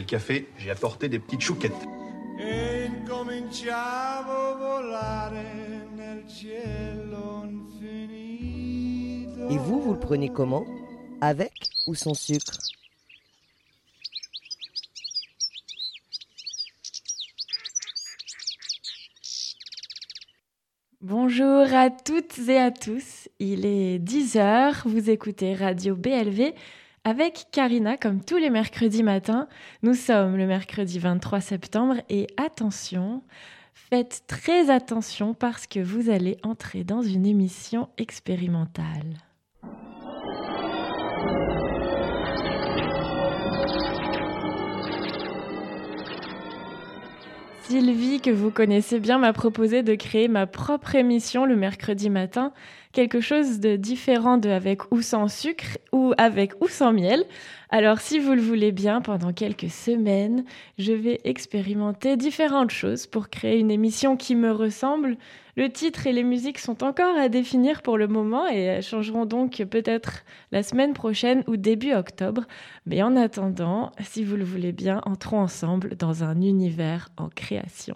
café, j'ai apporté des petites chouquettes. E incominciavo a volare nel cielo infinito. Et vous le prenez comment? Avec ou sans sucre? Bonjour à toutes et à tous, il est 10h, vous écoutez Radio BLV avec Karina comme tous les mercredis matins. Nous sommes le mercredi 23 septembre et attention, faites très attention parce que vous allez entrer dans une émission expérimentale. Sylvie, que vous connaissez bien, m'a proposé de créer ma propre émission le mercredi matin, quelque chose de différent de avec ou sans sucre ou avec ou sans miel. Alors si vous le voulez bien, pendant quelques semaines, je vais expérimenter différentes choses pour créer une émission qui me ressemble. Le titre et les musiques sont encore à définir pour le moment et elles changeront donc peut-être la semaine prochaine ou début octobre. Mais en attendant, si vous le voulez bien, entrons ensemble dans un univers en création.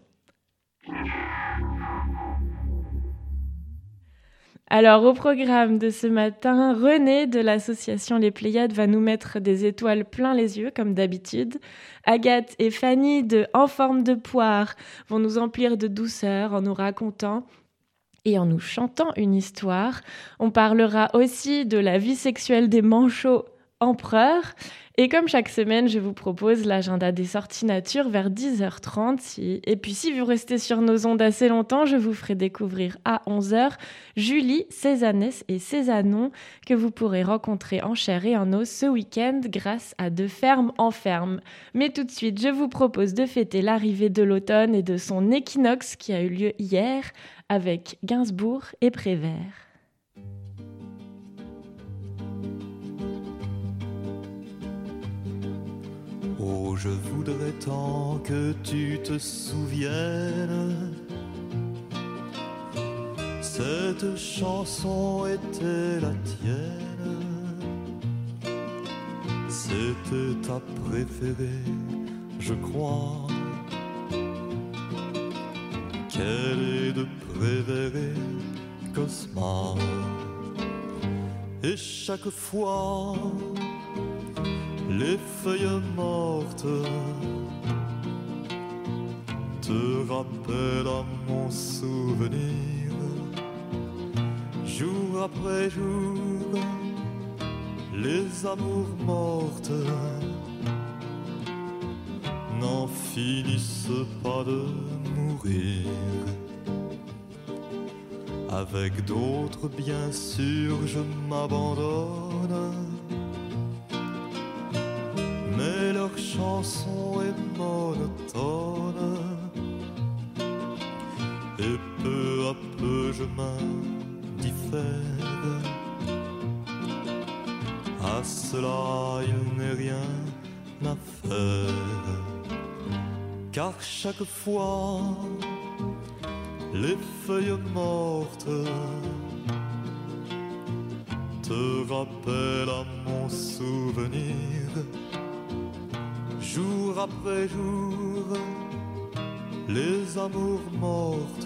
Alors, au programme de ce matin, René de l'association Les Pléiades va nous mettre des étoiles plein les yeux, comme d'habitude. Agathe et Fanny de En forme de poire vont nous emplir de douceur en nous racontant et en nous chantant une histoire. On parlera aussi de la vie sexuelle des manchots empereurs. Et comme chaque semaine, je vous propose l'agenda des sorties nature vers 10h30. Et puis si vous restez sur nos ondes assez longtemps, je vous ferai découvrir à 11h Julie, Cézannès et Cézanon que vous pourrez rencontrer en chair et en os ce week-end grâce à De Ferme en Ferme. Mais tout de suite, je vous propose de fêter l'arrivée de l'automne et de son équinoxe qui a eu lieu hier avec Gainsbourg et Prévert. Oh, je voudrais tant que tu te souviennes. Cette chanson était la tienne. C'était ta préférée, je crois. Quelle est de Prévert et Cosma. Et chaque fois les feuilles mortes te rappellent à mon souvenir. Jour après jour, les amours mortes n'en finissent pas de mourir. Avec d'autres, bien sûr, je m'abandonne. Mais leur chanson est monotone. Et peu à peu je m'indiffère. À cela il n'est rien à faire. Car chaque fois les feuilles mortes te rappellent à mon souvenir. Jour après jour, les amours mortes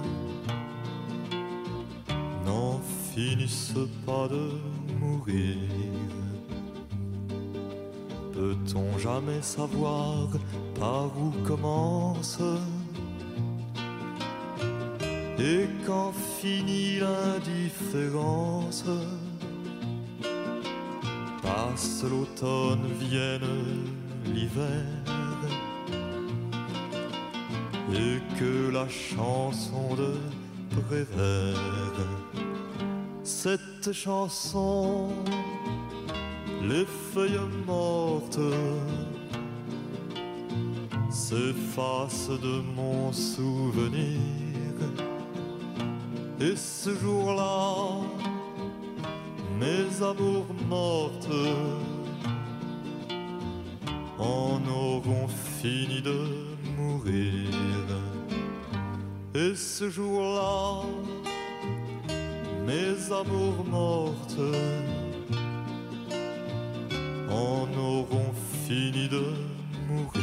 n'en finissent pas de mourir. Peut-on jamais savoir par où commence et quand finit l'indifférence? Passe l'automne, vienne l'hiver, et que la chanson de Prévert, cette chanson, les feuilles mortes s'effacent de mon souvenir. Et ce jour-là, mes amours mortes en auront fini de mourir. Et ce jour-là, mes amours mortes en auront fini de mourir.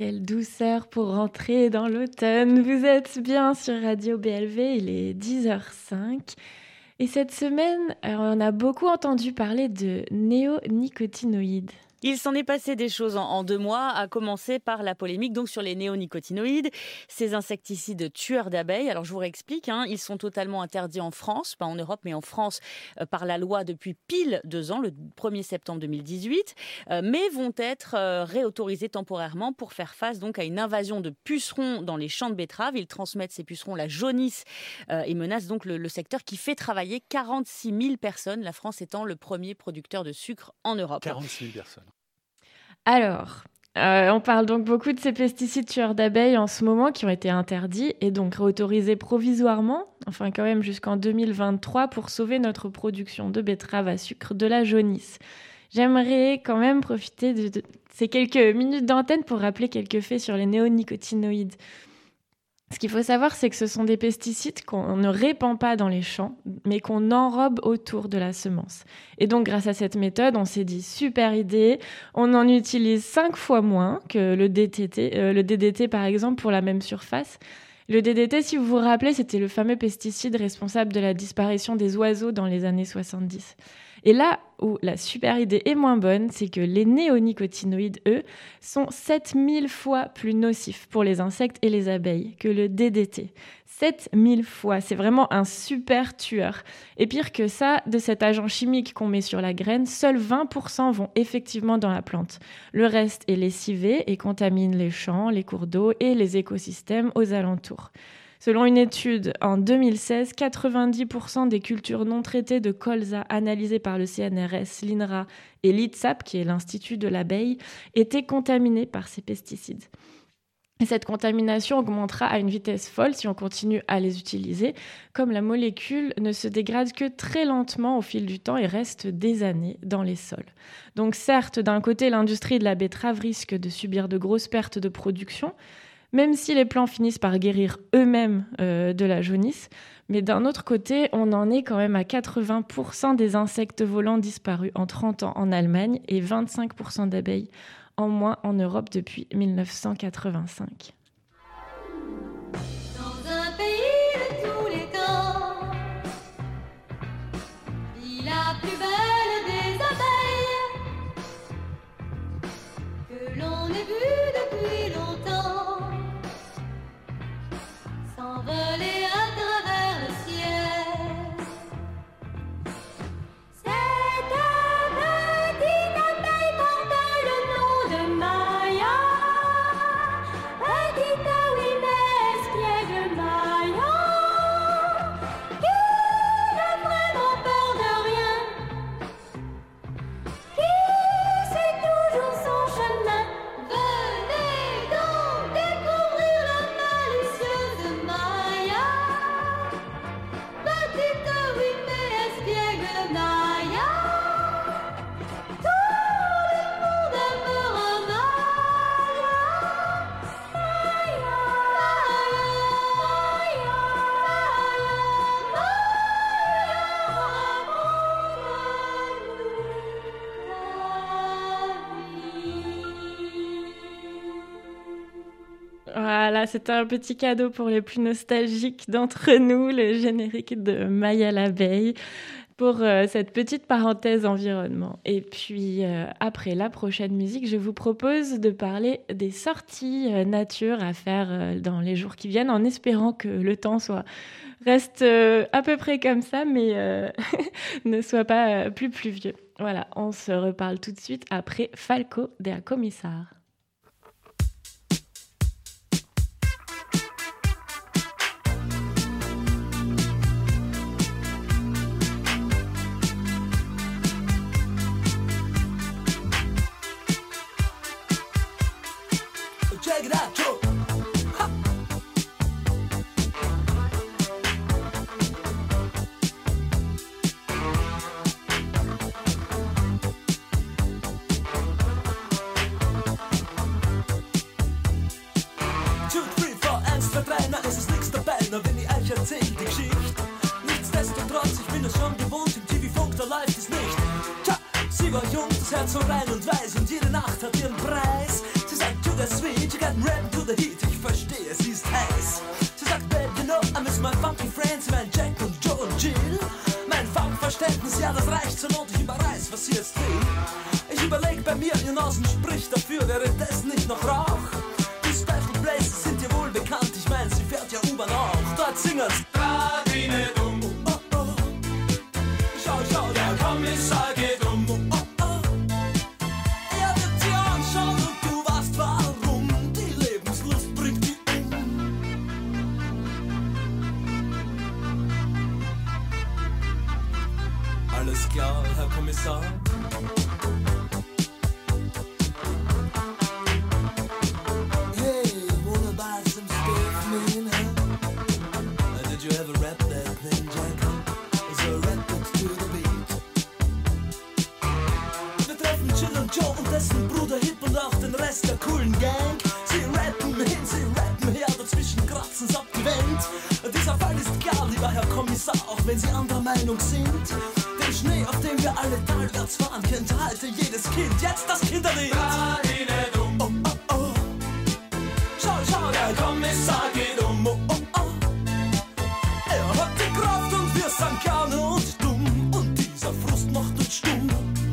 Quelle douceur pour rentrer dans l'automne. Vous êtes bien sur Radio BLV, il est 10h05. Et cette semaine, on a beaucoup entendu parler de néonicotinoïdes. Il s'en est passé des choses en 2 mois, à commencer par la polémique donc sur les néonicotinoïdes, ces insecticides tueurs d'abeilles. Alors je vous réexplique, ils sont totalement interdits en France, pas en Europe mais en France par la loi depuis pile 2 ans, le 1er septembre 2018, mais vont être réautorisés temporairement pour faire face donc à une invasion de pucerons dans les champs de betteraves. Ils transmettent ces pucerons la jaunisse et menacent donc le secteur qui fait travailler 46 000 personnes, la France étant le premier producteur de sucre en Europe. 46 000 personnes. Alors, on parle donc beaucoup de ces pesticides tueurs d'abeilles en ce moment qui ont été interdits et donc réautorisés provisoirement, enfin quand même jusqu'en 2023 pour sauver notre production de betteraves à sucre de la jaunisse. J'aimerais quand même profiter de ces quelques minutes d'antenne pour rappeler quelques faits sur les néonicotinoïdes. Ce qu'il faut savoir, c'est que ce sont des pesticides qu'on ne répand pas dans les champs, mais qu'on enrobe autour de la semence. Et donc, grâce à cette méthode, on s'est dit, super idée, on en utilise 5 fois moins que le DDT, par exemple, pour la même surface. Le DDT, si vous vous rappelez, c'était le fameux pesticide responsable de la disparition des oiseaux dans les années 70. Et là où la super idée est moins bonne, c'est que les néonicotinoïdes, eux, sont 7000 fois plus nocifs pour les insectes et les abeilles que le DDT. 7000 fois, c'est vraiment un super tueur. Et pire que ça, de cet agent chimique qu'on met sur la graine, seuls 20% vont effectivement dans la plante. Le reste est lessivé et contamine les champs, les cours d'eau et les écosystèmes aux alentours. Selon une étude en 2016, 90% des cultures non traitées de colza analysées par le CNRS, l'INRA et l'ITSAP, qui est l'Institut de l'abeille, étaient contaminées par ces pesticides. Et cette contamination augmentera à une vitesse folle si on continue à les utiliser, comme la molécule ne se dégrade que très lentement au fil du temps et reste des années dans les sols. Donc certes, d'un côté, l'industrie de la betterave risque de subir de grosses pertes de production, même si les plants finissent par guérir eux-mêmes de la jaunisse. Mais d'un autre côté, on en est quand même à 80% des insectes volants disparus en 30 ans en Allemagne et 25% d'abeilles en moins en Europe depuis 1985. Dans un pays de tous les temps, la plus belle des abeilles que l'on ait vue depuis longtemps s'envoler à travers le ciel. Cette petite abeille porte le nom de Maya, petite oui mais espiègle Maya, qui n'a vraiment peur de rien, qui suit toujours son chemin. Venez donc découvrir la malicieuse Maya, petite oui mais espiègle Maya. Tout le monde aimera Maya, Maya, Voilà, c'était un petit cadeau pour les plus nostalgiques d'entre nous, le générique de Maya l'abeille, pour cette petite parenthèse environnement. Et puis, après la prochaine musique, je vous propose de parler des sorties nature à faire dans les jours qui viennent, en espérant que le temps reste à peu près comme ça, mais ne soit pas plus pluvieux. Voilà, on se reparle tout de suite après Falco dea Commissar. Check it out, Joe. Ha. Ja, das reicht zur Not, ich überreiß, was sie jetzt will. Ich überleg bei mir, ihr Nasen spricht dafür, wäre das nicht noch Rauch? Die Special Places sind dir wohl bekannt, ich mein, sie fährt ja U-Bahn auch. Dort singen's Radine dumm, oh, oh, oh. Schau, schau, der Kommissar geht um, oh, oh, oh. Er wird dir anschauen und du weißt warum. Die Lebenslust bringt die um. Alles klar, Herr Kommissar. Hey, wanna buy some stuff, man, huh? Did you ever rap that thing, Jack? So rap it to the beat. Wir treffen Jill und Joe und dessen Bruder Hip und auch den Rest der coolen Gang. Sie rappen hin, sie rappen her, dazwischen kratzen's ab die Wand. Dieser Fall ist klar, lieber Herr Kommissar, auch wenn Sie anderer Meinung sind. Den Schnee, auf dem wir alle talwärts fahren, kennt heute jedes Kind. Jetzt das Kinderlied. Radine dumm, oh, oh, oh. Schau, schau, der Kommissar geht um, oh, oh, oh. Er hat die Kraft und wir sind gerne und dumm. Und dieser Frust macht uns stumm.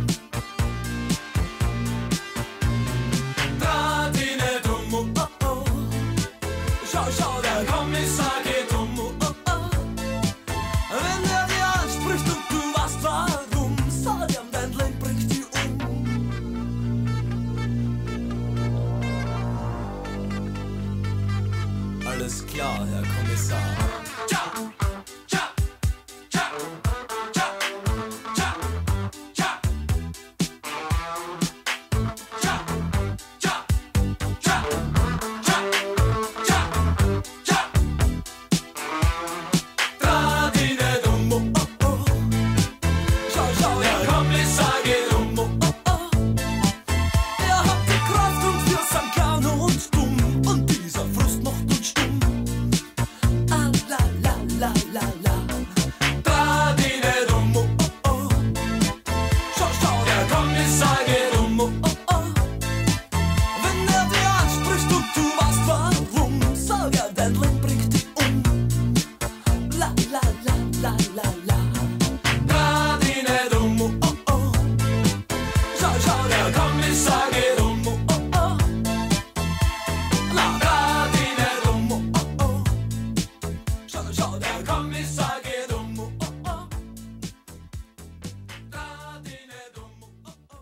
Radine dumm, oh, oh, oh. Schau, schau, der Kommissar geht um, oh, oh, oh. Wenn er dir anspricht und du weißt warum, sag ihm, dein Leben bringt dich um. Alles klar, Herr Kommissar. Tja, tja, tja, tja, tja, tja. Tja, tja, tja, tja, tja, tja. Radine dumm, oh, oh, oh. Schau, schau, der Kommissar geht um, oh, oh, oh. Er hat die Kraft und wir sind gerne und dumm. Und dieser Frust macht uns stumm. Ah, la, la, la, la, la. Radine dumm, oh, oh, oh. Schau, schau, der Kommissar geht um, oh, oh, oh. Wenn er dir anspricht und du weißt warum, sag er, dein Leben bringt dich um. La, la, la, la, la, la. Radine dumm, oh, oh, oh. Schau, schau, der Kommissar geht um, oh, oh, oh. La, Radine dumm, oh, oh, oh. Schau, schau, der Kommissar geht um, oh, oh, oh. Radine dumm, oh, oh, oh.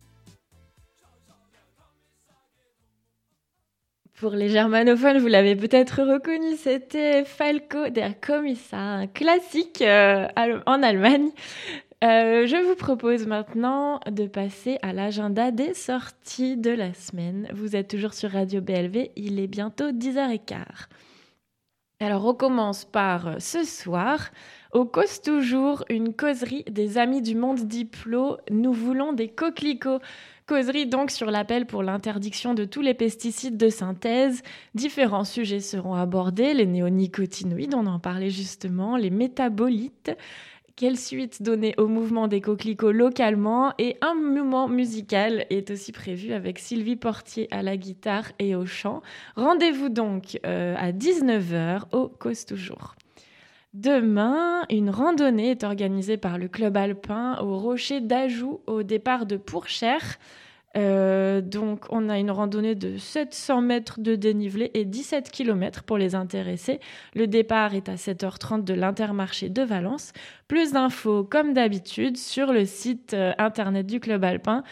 Pour les germanophones, vous l'avez peut-être reconnu, c'était Falco der Kommissar, un classique en Allemagne. Je vous propose maintenant de passer à l'agenda des sorties de la semaine. Vous êtes toujours sur Radio BLV, il est bientôt 10h15. Alors on commence par ce soir, au Cause Toujours, une causerie des Amis du Monde Diplo, nous voulons des coquelicots. Causerie donc sur l'appel pour l'interdiction de tous les pesticides de synthèse. Différents sujets seront abordés, les néonicotinoïdes, on en parlait justement, les métabolites, quelle suite donner au mouvement des coquelicots localement, et un moment musical est aussi prévu avec Sylvie Portier à la guitare et au chant. Rendez-vous donc à 19h au Cause Toujours. Demain, une randonnée est organisée par le club alpin au rocher d'Ajou au départ de Pourchère. Donc, on a une randonnée de 700 mètres de dénivelé et 17 km pour les intéressés. Le départ est à 7h30 de l'Intermarché de Valence. Plus d'infos, comme d'habitude, sur le site internet du club alpin,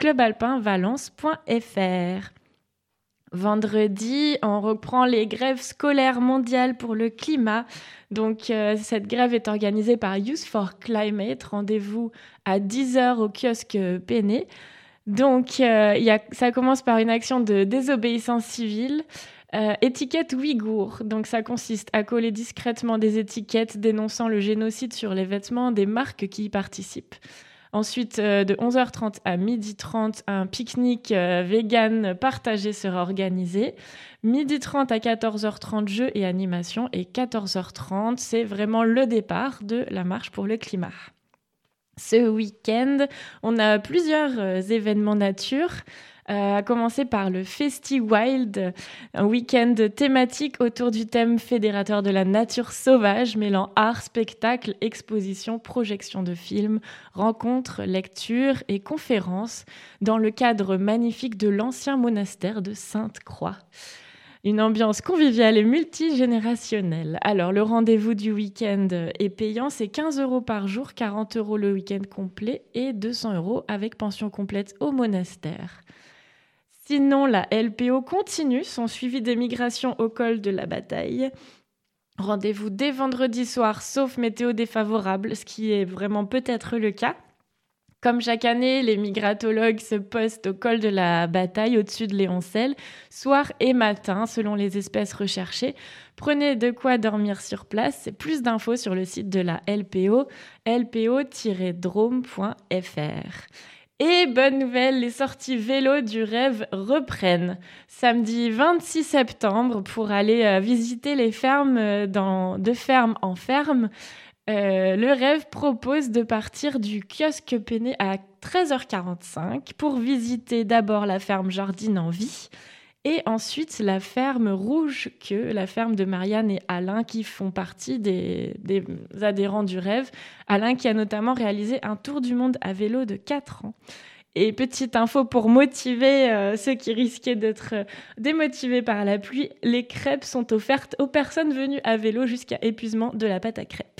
clubalpinvalence.fr. Vendredi, on reprend les grèves scolaires mondiales pour le climat. Donc, cette grève est organisée par Youth for Climate. Rendez-vous à 10h au kiosque Péné. Donc, ça commence par une action de désobéissance civile. Étiquette ouïghour. Donc, ça consiste à coller discrètement des étiquettes dénonçant le génocide sur les vêtements des marques qui y participent. Ensuite, de 11h30 à 12h30, un pique-nique vegan partagé sera organisé. 12h30 à 14h30, jeux et animations. Et 14h30, c'est vraiment le départ de la marche pour le climat. Ce week-end, on a plusieurs événements nature. À commencer par le Festi Wild, un week-end thématique autour du thème fédérateur de la nature sauvage, mêlant art, spectacle, exposition, projection de films, rencontres, lectures et conférences dans le cadre magnifique de l'ancien monastère de Sainte-Croix. Une ambiance conviviale et multigénérationnelle. Alors, le rendez-vous du week-end est payant, c'est 15 € par jour, 40 € le week-end complet et 200 € avec pension complète au monastère. Sinon, la LPO continue son suivi des migrations au col de la Bataille. Rendez-vous dès vendredi soir, sauf météo défavorable, ce qui est vraiment peut-être le cas. Comme chaque année, les migratologues se postent au col de la Bataille, au-dessus de Léoncelle, soir et matin, selon les espèces recherchées. Prenez de quoi dormir sur place. Plus d'infos sur le site de la LPO, lpo-drôme.fr. Et bonne nouvelle, les sorties vélo du rêve reprennent. Samedi 26 septembre, pour aller visiter les fermes de ferme en ferme, le rêve propose de partir du kiosque Péné à 13h45 pour visiter d'abord la ferme Jardine en Vie et ensuite la ferme Rouge Queue, la ferme de Marianne et Alain qui font partie des adhérents du rêve. Alain qui a notamment réalisé un tour du monde à vélo de 4 ans. Et petite info pour motiver ceux qui risquaient d'être démotivés par la pluie, les crêpes sont offertes aux personnes venues à vélo jusqu'à épuisement de la pâte à crêpes.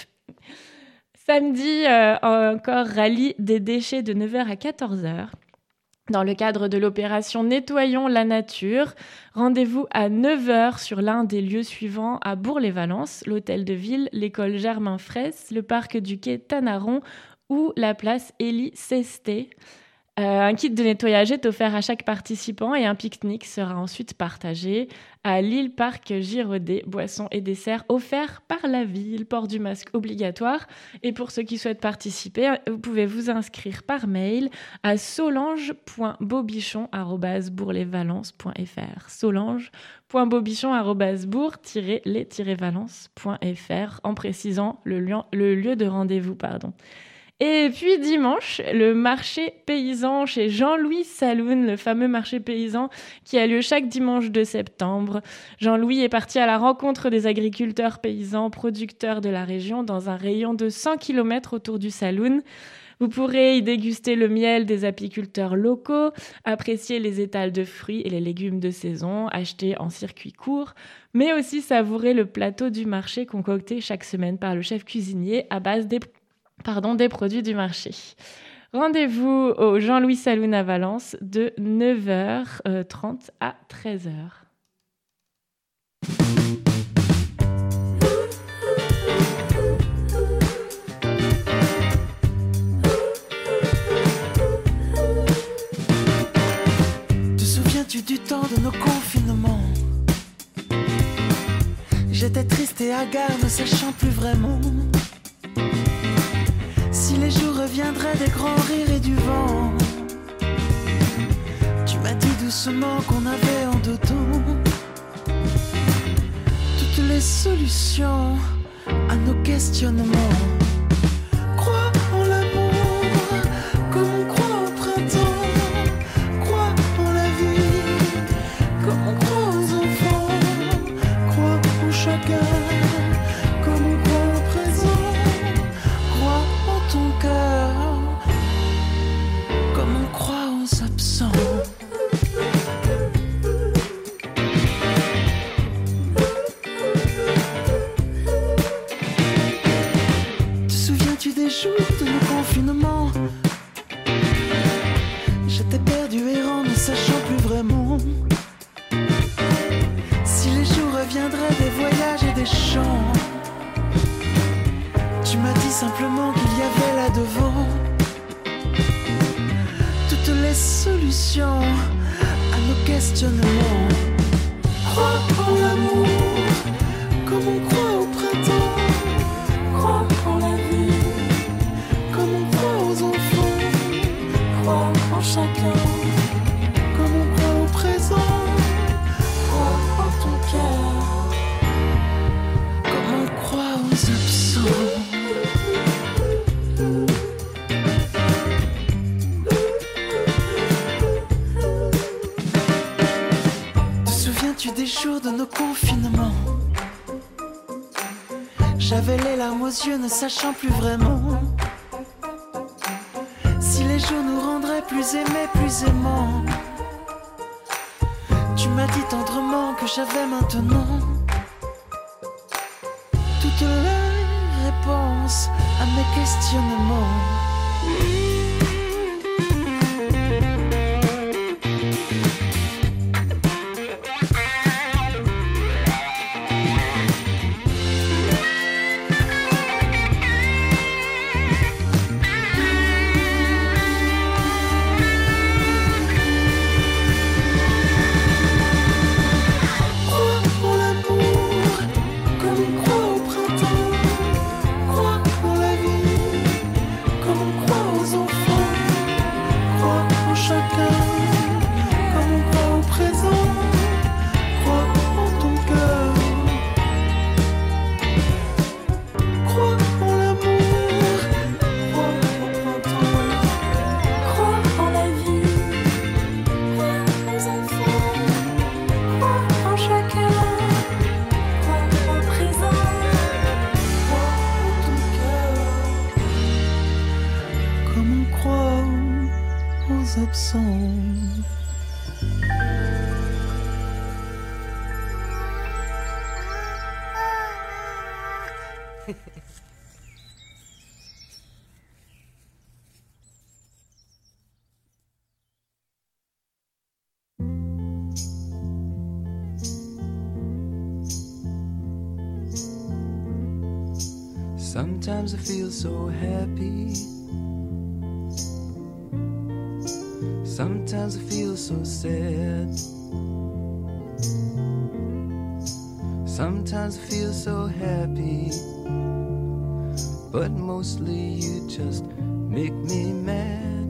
Samedi, encore rallye des déchets de 9h à 14h. Dans le cadre de l'opération Nettoyons la nature, rendez-vous à 9h sur l'un des lieux suivants à Bourg-les-Valences, l'hôtel de ville, l'école Germain Fraisse, le parc du quai Tanaron ou la place Élie Sesté. Un kit de nettoyage est offert à chaque participant et un pique-nique sera ensuite partagé à l'île Parc Giraudet. Boissons et desserts offerts par la ville. Port du masque obligatoire. Et pour ceux qui souhaitent participer, vous pouvez vous inscrire par mail à solange.bobichon@bourg-les-valences.fr. solange.bobichon@bourg-les-valences.fr en précisant le lieu de rendez-vous. Et puis dimanche, le marché paysan chez Jean-Louis Saloun, le fameux marché paysan qui a lieu chaque dimanche de septembre. Jean-Louis est parti à la rencontre des agriculteurs paysans producteurs de la région dans un rayon de 100 km autour du Saloun. Vous pourrez y déguster le miel des apiculteurs locaux, apprécier les étals de fruits et les légumes de saison achetés en circuit court, mais aussi savourer le plateau du marché concocté chaque semaine par le chef cuisinier à base des produits du marché. Rendez-vous au Jean-Louis Saloun à Valence de 9h30 à 13h. Te souviens-tu du temps de nos confinements? J'étais triste et hagard, ne sachant plus vraiment si les jours reviendraient des grands rires et du vent. Tu m'as dit doucement qu'on avait en dos toutes les solutions à nos questionnements. Crois en l'amour comme on croit au printemps. Crois en la vie comme on croit aux enfants. Crois en chacun comme on croit au présent. Ton cœur, comme on croit aux absents. Te souviens-tu des jours de nos confinements? J'étais perdu errant, ne sachant plus vraiment si les jours reviendraient des voyages et des chants. Tu m'as dit simplement qu'il y avait là devant toutes les solutions à nos questionnements. Crois en l'amour comme on croit au printemps. Crois en la vie comme on croit aux enfants. Crois en chacun comme on croit au présent. Crois en ton cœur comme on croit aux absents. jours de nos confinements. J'avais les larmes aux yeux, ne sachant plus vraiment si les jours nous rendraient plus aimés, plus aimants. Tu m'as dit tendrement que j'avais maintenant toutes les réponses à mes questionnements. Sometimes I feel so happy. Sometimes I feel so sad. Sometimes I feel so happy. But mostly you just make me mad.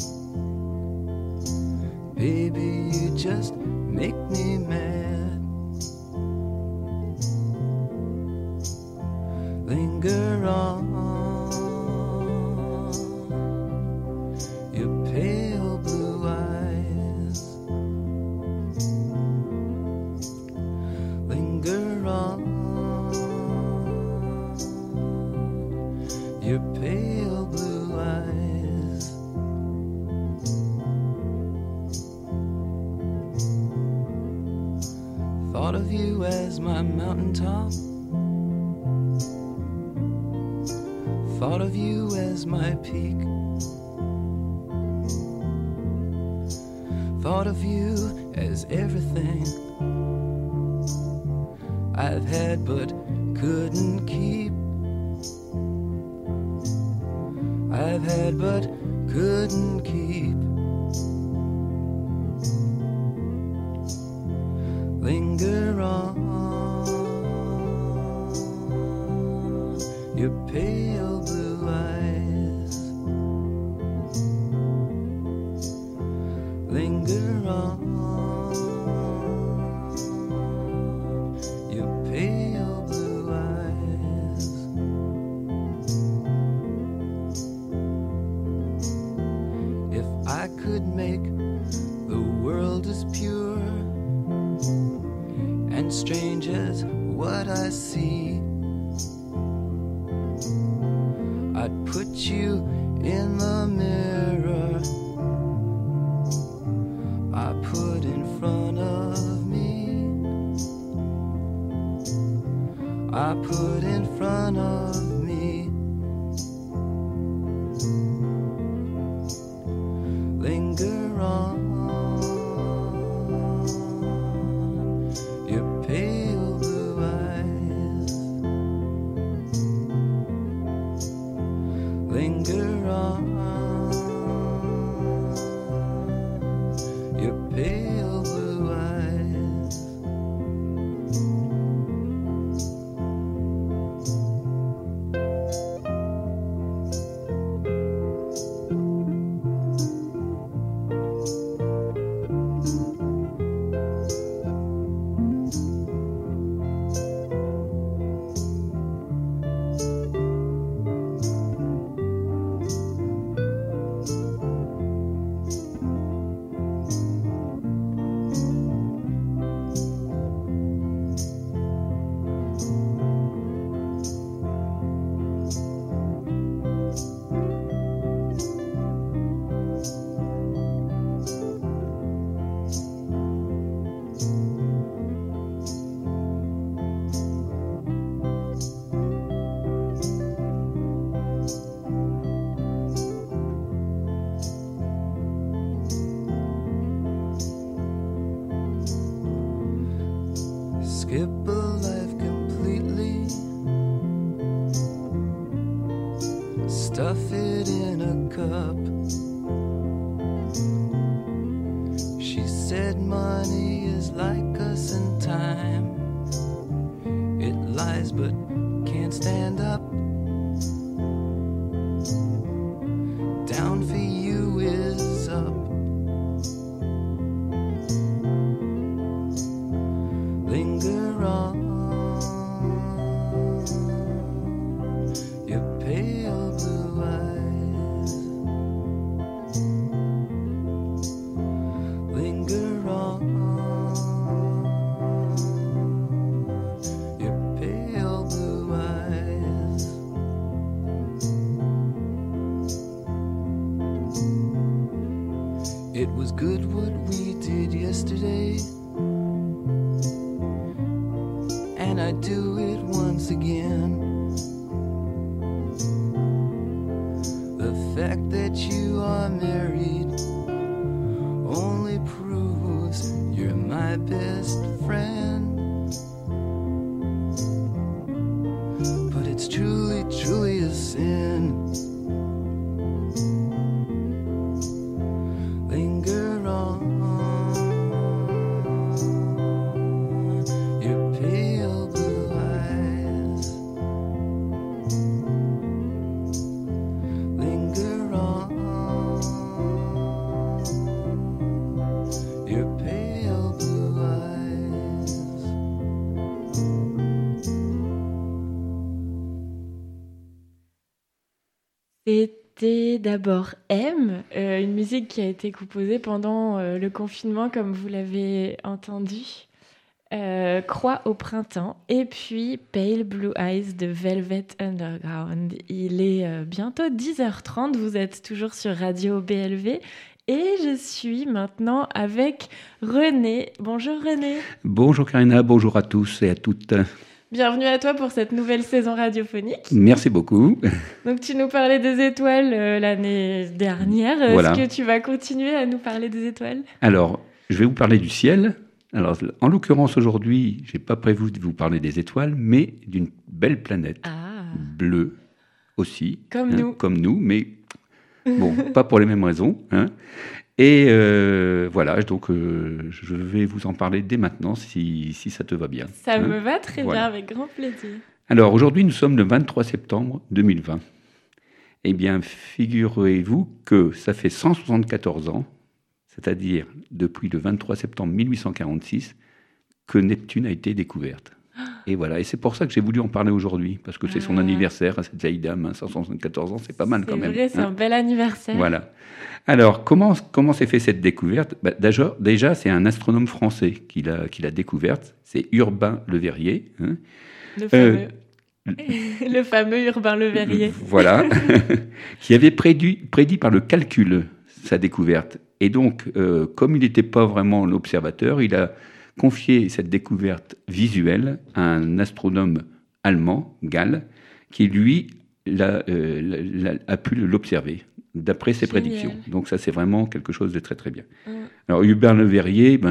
Baby, you just make me mad. Linger on, your pale blue eyes. Linger on, your pale blue eyes. Thought of you as my mountaintop. Thought of you as my peak. Thought of you as everything I've had but couldn't keep. I've had but couldn't keep. Linger on, your pale blue eyes. Linger on, your pale blue eyes. If I could make the world as pure and strange as what I see, I'd put you in the mirror I put in front of me. I put in front of me. Linger on, your pale blue eyes. Linger on, your pale blue eyes. stuff it in a cup. She said money is like us in time. It lies but can't stand up. Down for you is up. Linger on, your pale blue eyes. Linger on, your pale blue eyes. It was good what we did yesterday, and I'd do it once again. The fact that you are married only proves you're my best friend. But it's truly, truly a sin. Linger on, your pale blue eyes. Linger on, your pale blue eyes. C'était d'abord M, une musique qui a été composée pendant le confinement, comme vous l'avez entendu. Croix au printemps, et puis Pale Blue Eyes de Velvet Underground. Il est bientôt 10h30, vous êtes toujours sur Radio BLV, et je suis maintenant avec René. Bonjour René. Bonjour Karina, bonjour à tous et à toutes. Bienvenue à toi pour cette nouvelle saison radiophonique. Merci beaucoup. Donc tu nous parlais des étoiles l'année dernière. Voilà. Est-ce que tu vas continuer à nous parler des étoiles ? Alors, je vais vous parler du ciel. Alors, en l'occurrence, aujourd'hui, je n'ai pas prévu de vous parler des étoiles, mais d'une belle planète bleue aussi. Comme nous. Comme nous, mais bon, pas pour les mêmes raisons. Et voilà, donc je vais vous en parler dès maintenant, si ça te va bien. Ça me va très bien, avec grand plaisir. Alors, aujourd'hui, nous sommes le 23 septembre 2020. Eh bien, figurez-vous que ça fait 174 ans, c'est-à-dire depuis le 23 septembre 1846, que Neptune a été découverte. Et voilà, et c'est pour ça que j'ai voulu en parler aujourd'hui, parce que c'est son anniversaire à cette vieille dame, 174 ans, c'est pas mal quand même. C'est vrai, c'est un bel anniversaire. Voilà. Alors, comment s'est fait cette découverte ? Déjà, c'est un astronome français qui l'a découverte, c'est Urbain Le Verrier. Le fameux Urbain Le Verrier. Voilà, qui avait prédit par le calcul sa découverte. Et donc, comme il n'était pas vraiment l'observateur, il a confié cette découverte visuelle à un astronome allemand, Gall, qui lui a pu l'observer d'après ses prédictions. Donc ça, c'est vraiment quelque chose de très très bien. Alors Urbain Le Verrier,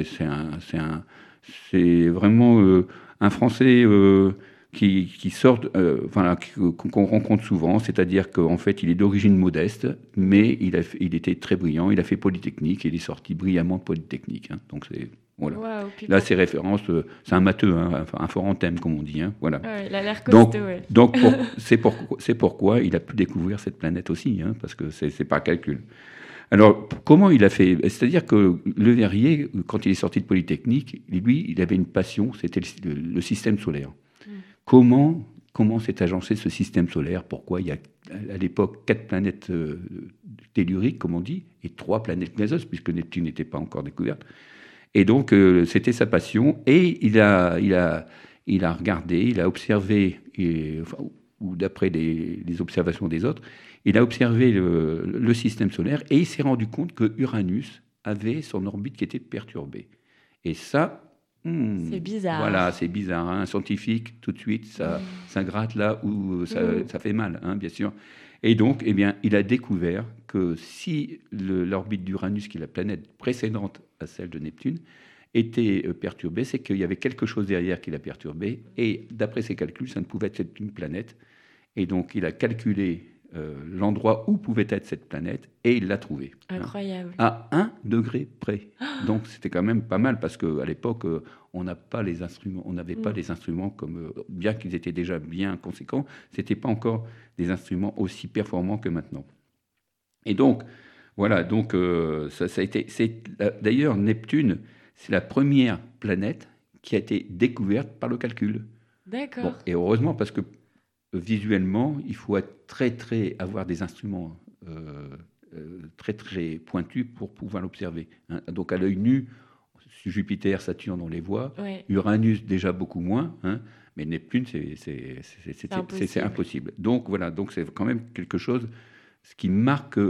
c'est vraiment un Français qui sort, qu'on rencontre souvent, c'est-à-dire qu'en fait, il est d'origine modeste, mais il était très brillant. Il a fait Polytechnique, et il est sorti brillamment de Polytechnique. Donc c'est voilà. Wow, là, ses références, c'est un matheux, un fort en thème, comme on dit. Voilà. Ouais, il a l'air costaud. Donc c'est pourquoi il a pu découvrir cette planète aussi, parce que c'est pas un calcul. Alors, comment il a fait ? C'est-à-dire que Le Verrier, quand il est sorti de Polytechnique, lui, il avait une passion, c'était le système solaire. Comment s'est agencé ce système solaire ? Pourquoi il y a, à l'époque, 4 planètes telluriques, comme on dit, et 3 planètes gazeuses, puisque Neptune n'était pas encore découverte. Et donc, c'était sa passion. Et il a regardé, il a observé, ou d'après les observations des autres, il a observé le système solaire, et il s'est rendu compte que Uranus avait son orbite qui était perturbée. Et ça... c'est bizarre. Voilà, c'est bizarre. Un scientifique, tout de suite, ça gratte là où ça fait mal, bien sûr. Et donc, eh bien, il a découvert que si l'orbite d'Uranus, qui est la planète précédente à celle de Neptune, était perturbée, c'est qu'il y avait quelque chose derrière qui l'a perturbée. Et d'après ses calculs, ça ne pouvait être une planète. Et donc, il a calculé l'endroit où pouvait être cette planète et il l'a trouvée. Incroyable. À 1 degré près. Donc c'était quand même pas mal parce qu'à l'époque, on n'a pas les instruments, on n'avait pas les instruments comme, bien qu'ils étaient déjà bien conséquents, c'était pas encore des instruments aussi performants que maintenant. Et donc, voilà, donc ça a été. D'ailleurs, Neptune, c'est la première planète qui a été découverte par le calcul. D'accord. Bon, et heureusement, parce que visuellement, il faut avoir des instruments très très pointus pour pouvoir l'observer. Hein. Donc à l'œil nu, Jupiter, Saturne, on les voit. Ouais. Uranus déjà beaucoup moins. Hein. Mais Neptune, c'est impossible. Donc voilà, donc c'est quand même quelque chose qui marque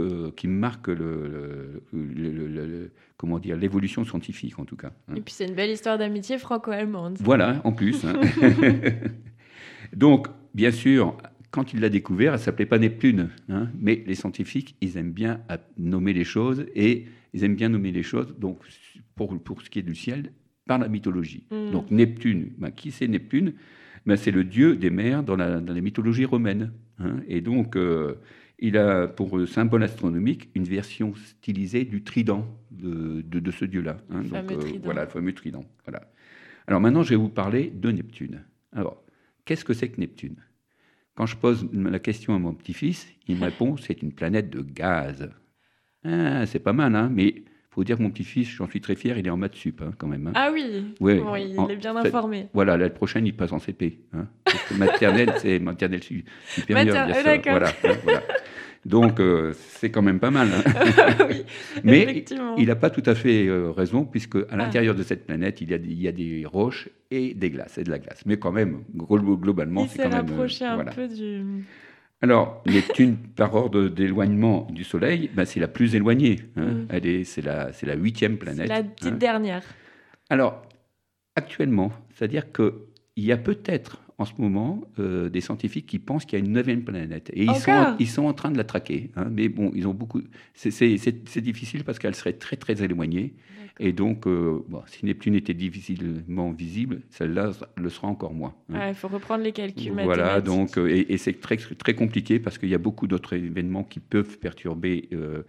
comment dire, l'évolution scientifique en tout cas. Hein. Et puis c'est une belle histoire d'amitié franco-allemande. Voilà, en plus. Hein. Donc, bien sûr, quand il l'a découvert, elle ne s'appelait pas Neptune. Hein, mais les scientifiques, ils aiment bien nommer les choses, et ils aiment bien nommer les choses, donc, pour ce qui est du ciel, par la mythologie. Donc Neptune, qui c'est Neptune? C'est le dieu des mers dans la mythologie romaine. Hein, et donc, il a pour symbole astronomique une version stylisée du trident de ce dieu-là. Hein, voilà, le fameux trident. Voilà. Alors maintenant, je vais vous parler de Neptune. Alors, qu'est-ce que c'est que Neptune? Quand je pose la question à mon petit-fils, il me répond, c'est une planète de gaz. Ah, c'est pas mal, hein, mais il faut dire que mon petit-fils, j'en suis très fier, il est en maths sup, hein, quand même. Hein. Ah oui, ouais, bon, il est bien informé. Voilà, l'année prochaine, il passe en CP. Hein, maternelle, c'est maternelle supérieure, bien sûr. D'accord. Voilà, hein, voilà. Donc, c'est quand même pas mal. Hein. Oui, mais il n'a pas tout à fait raison, puisque à l'intérieur de cette planète, il y a des roches et des glaces, et de la glace. Mais quand même, globalement, c'est quand même... Il s'est rapproché un peu du... Alors, Neptune, par ordre d'éloignement du Soleil, c'est la plus éloignée. Hein. C'est la 8e planète. C'est la petite dernière. Alors, actuellement, c'est-à-dire qu'il y a peut-être en ce moment des scientifiques qui pensent qu'il y a une 9e planète. Et ils sont en train de la traquer. Hein. Mais bon, ils ont beaucoup... C'est difficile parce qu'elle serait très, très éloignée. Et donc, si Neptune était difficilement visible, celle-là le sera encore moins. Hein. Il faut reprendre les calculs voilà, mathématiques. donc, et c'est très, très compliqué parce qu'il y a beaucoup d'autres événements qui peuvent perturber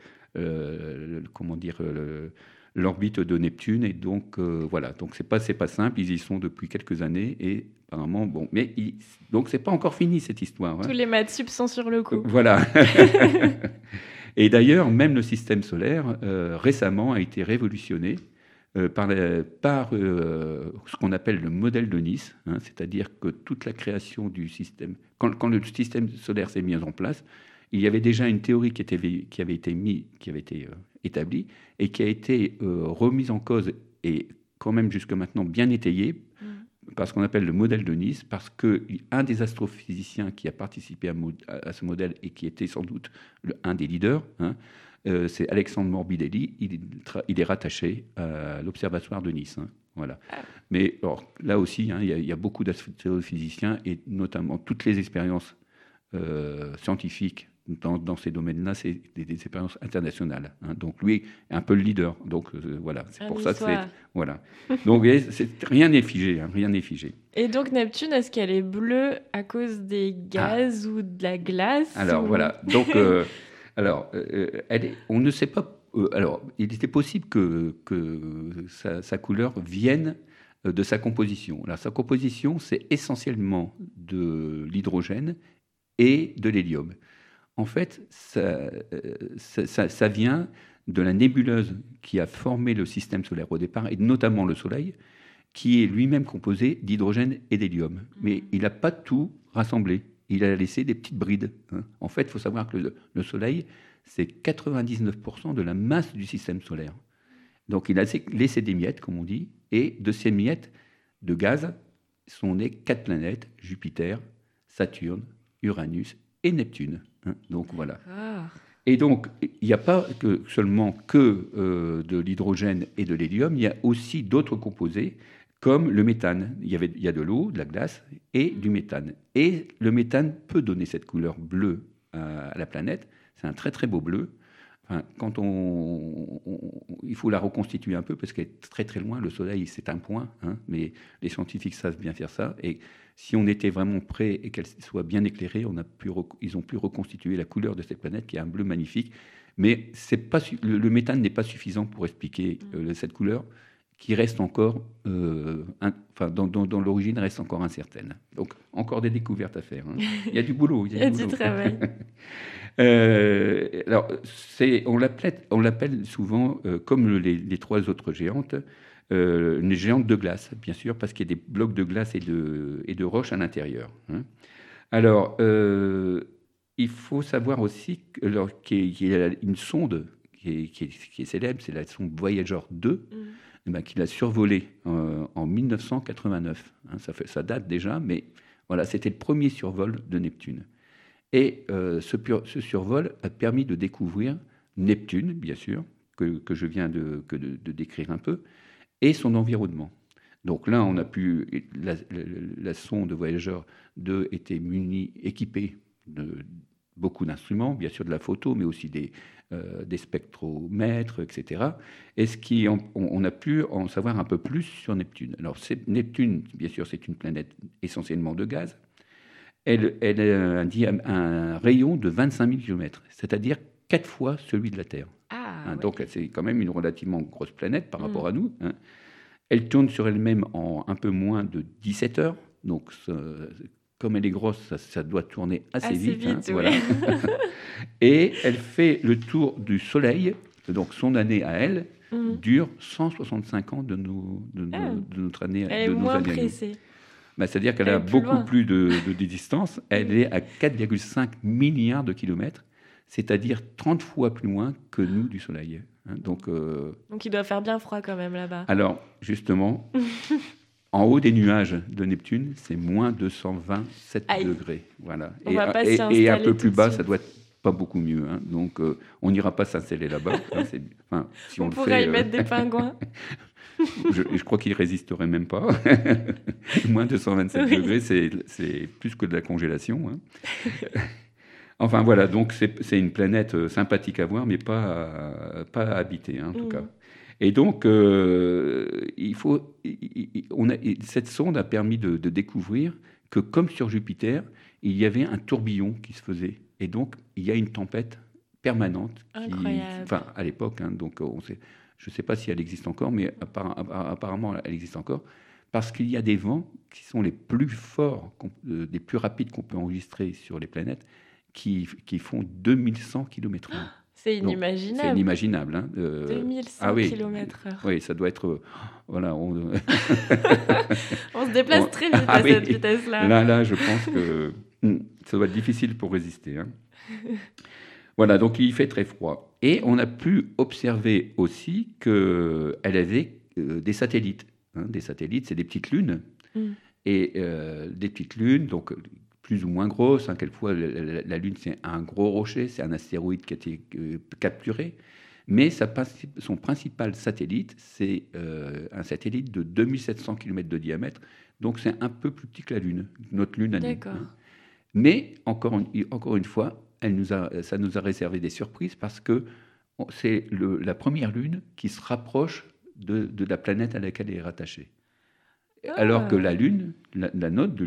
l'orbite de Neptune. Et donc, voilà, donc c'est pas simple. Ils y sont depuis quelques années et apparemment, bon, mais donc c'est pas encore fini cette histoire. Hein. Tous les maths sup sont sur le coup. Voilà. Et d'ailleurs, même le système solaire, récemment, a été révolutionné par ce qu'on appelle le modèle de Nice, hein, c'est-à-dire que toute la création du système, quand le système solaire s'est mis en place, il y avait déjà une théorie qui avait été établie et qui a été remise en cause et quand même jusque maintenant bien étayée par ce qu'on appelle le modèle de Nice, parce qu'un des astrophysiciens qui a participé à ce modèle et qui était sans doute un des leaders, hein, c'est Alexandre Morbidelli, il est rattaché à l'Observatoire de Nice. Hein, voilà. Mais alors, là aussi, hein, il y a beaucoup d'astrophysiciens et notamment toutes les expériences scientifiques dans ces domaines-là, c'est des expériences internationales. Hein, donc lui est un peu le leader. Donc voilà, c'est pour ça que c'est... Voilà. Donc rien n'est figé, hein, rien n'est figé. Et donc Neptune, est-ce qu'elle est bleue à cause des gaz ou de la glace? Alors voilà, donc... on ne sait pas. Alors, il était possible que sa couleur vienne de sa composition. Alors, sa composition, c'est essentiellement de l'hydrogène et de l'hélium. En fait, ça vient de la nébuleuse qui a formé le système solaire au départ, et notamment le Soleil, qui est lui-même composé d'hydrogène et d'hélium. Mais il n'a pas tout rassemblé. Il a laissé des petites brides. Hein. En fait, il faut savoir que le Soleil, c'est 99% de la masse du système solaire. Donc, il a laissé des miettes, comme on dit, et de ces miettes de gaz sont nées 4 planètes, Jupiter, Saturne, Uranus et Neptune. Hein. Donc, voilà. Et donc, il n'y a pas seulement que de l'hydrogène et de l'hélium, il y a aussi d'autres composés, comme le méthane. Il y a de l'eau, de la glace et du méthane. Et le méthane peut donner cette couleur bleue à la planète. C'est un très très beau bleu. Enfin, quand il faut la reconstituer un peu parce qu'elle est très très loin. Le Soleil, c'est un point, hein, mais les scientifiques savent bien faire ça. Et si on était vraiment prêt et qu'elle soit bien éclairée, ils ont pu reconstituer la couleur de cette planète qui est un bleu magnifique. Mais le méthane n'est pas suffisant pour expliquer cette couleur qui reste encore, dans l'origine, reste encore incertaine. Donc, encore des découvertes à faire. Hein. Il y a du boulot. Il y a du travail. Alors, on l'appelle souvent, comme les trois autres géantes, une géante de glace, bien sûr, parce qu'il y a des blocs de glace et de roches à l'intérieur. Hein. Alors, il faut savoir aussi qu'il y a une sonde qui est célèbre, c'est la sonde Voyager 2, qui l'a survolée en 1989. Hein, ça date déjà, mais voilà, c'était le premier survol de Neptune. Et ce survol a permis de découvrir Neptune, bien sûr, que je viens de décrire un peu, et son environnement. Donc là, on a pu... La sonde Voyager 2 était équipée de beaucoup d'instruments, bien sûr de la photo, mais aussi des spectromètres, etc. Et on a pu en savoir un peu plus sur Neptune. Alors, Neptune, bien sûr, c'est une planète essentiellement de gaz. Elle a un rayon de 25 000 km, c'est-à-dire 4 fois celui de la Terre. Ouais. Donc, c'est quand même une relativement grosse planète par rapport à nous. Hein. Elle tourne sur elle-même en un peu moins de 17 heures. Donc, comme elle est grosse, ça doit tourner assez vite. Hein, ouais. Voilà. Et elle fait le tour du Soleil. Donc, son année à elle dure 165 ans de notre année. Elle est moins pressée. C'est-à-dire qu'elle a beaucoup plus de distance. Elle est à 4,5 milliards de kilomètres, c'est-à-dire 30 fois plus loin que nous du Soleil. Hein, donc, il doit faire bien froid quand même là-bas. Alors, justement, en haut des nuages de Neptune, c'est moins 227 degrés. Voilà. Et un peu plus bas, ça doit être pas beaucoup mieux. Hein. Donc, on n'ira pas s'installer là-bas. Hein, si on pourrait y mettre des pingouins. Je crois qu'il ne résisterait même pas. Moins 227 degrés, c'est plus que de la congélation. Hein. Enfin, voilà, donc c'est une planète sympathique à voir, mais pas à habiter, hein, en tout cas. Et donc, cette sonde a permis de découvrir que, comme sur Jupiter, il y avait un tourbillon qui se faisait. Et donc, il y a une tempête permanente. Incroyable. À l'époque, hein, donc je ne sais pas si elle existe encore, mais apparemment, elle existe encore, parce qu'il y a des vents qui sont les plus forts, les plus rapides qu'on peut enregistrer sur les planètes, qui font 2100 km/h. C'est inimaginable. C'est inimaginable. Hein, 2100 km/h. Oui, ça doit être... voilà, on se déplace très vite à cette vitesse-là. Là, je pense que ça doit être difficile pour résister. Hein. Voilà, donc il fait très froid. Et on a pu observer aussi qu'elle avait des satellites. Hein. Des satellites, c'est des petites lunes. Et des petites lunes, donc plus ou moins grosses. Hein. Quelquefois, la Lune, c'est un gros rocher, c'est un astéroïde qui a été capturé. Mais son principal satellite, c'est un satellite de 2700 km de diamètre. Donc c'est un peu plus petit que la Lune, notre Lune à nous. D'accord. Hein. Mais, encore une fois, ça nous a réservé des surprises parce que c'est la première Lune qui se rapproche de la planète à laquelle elle est rattachée. Alors que la Lune, notre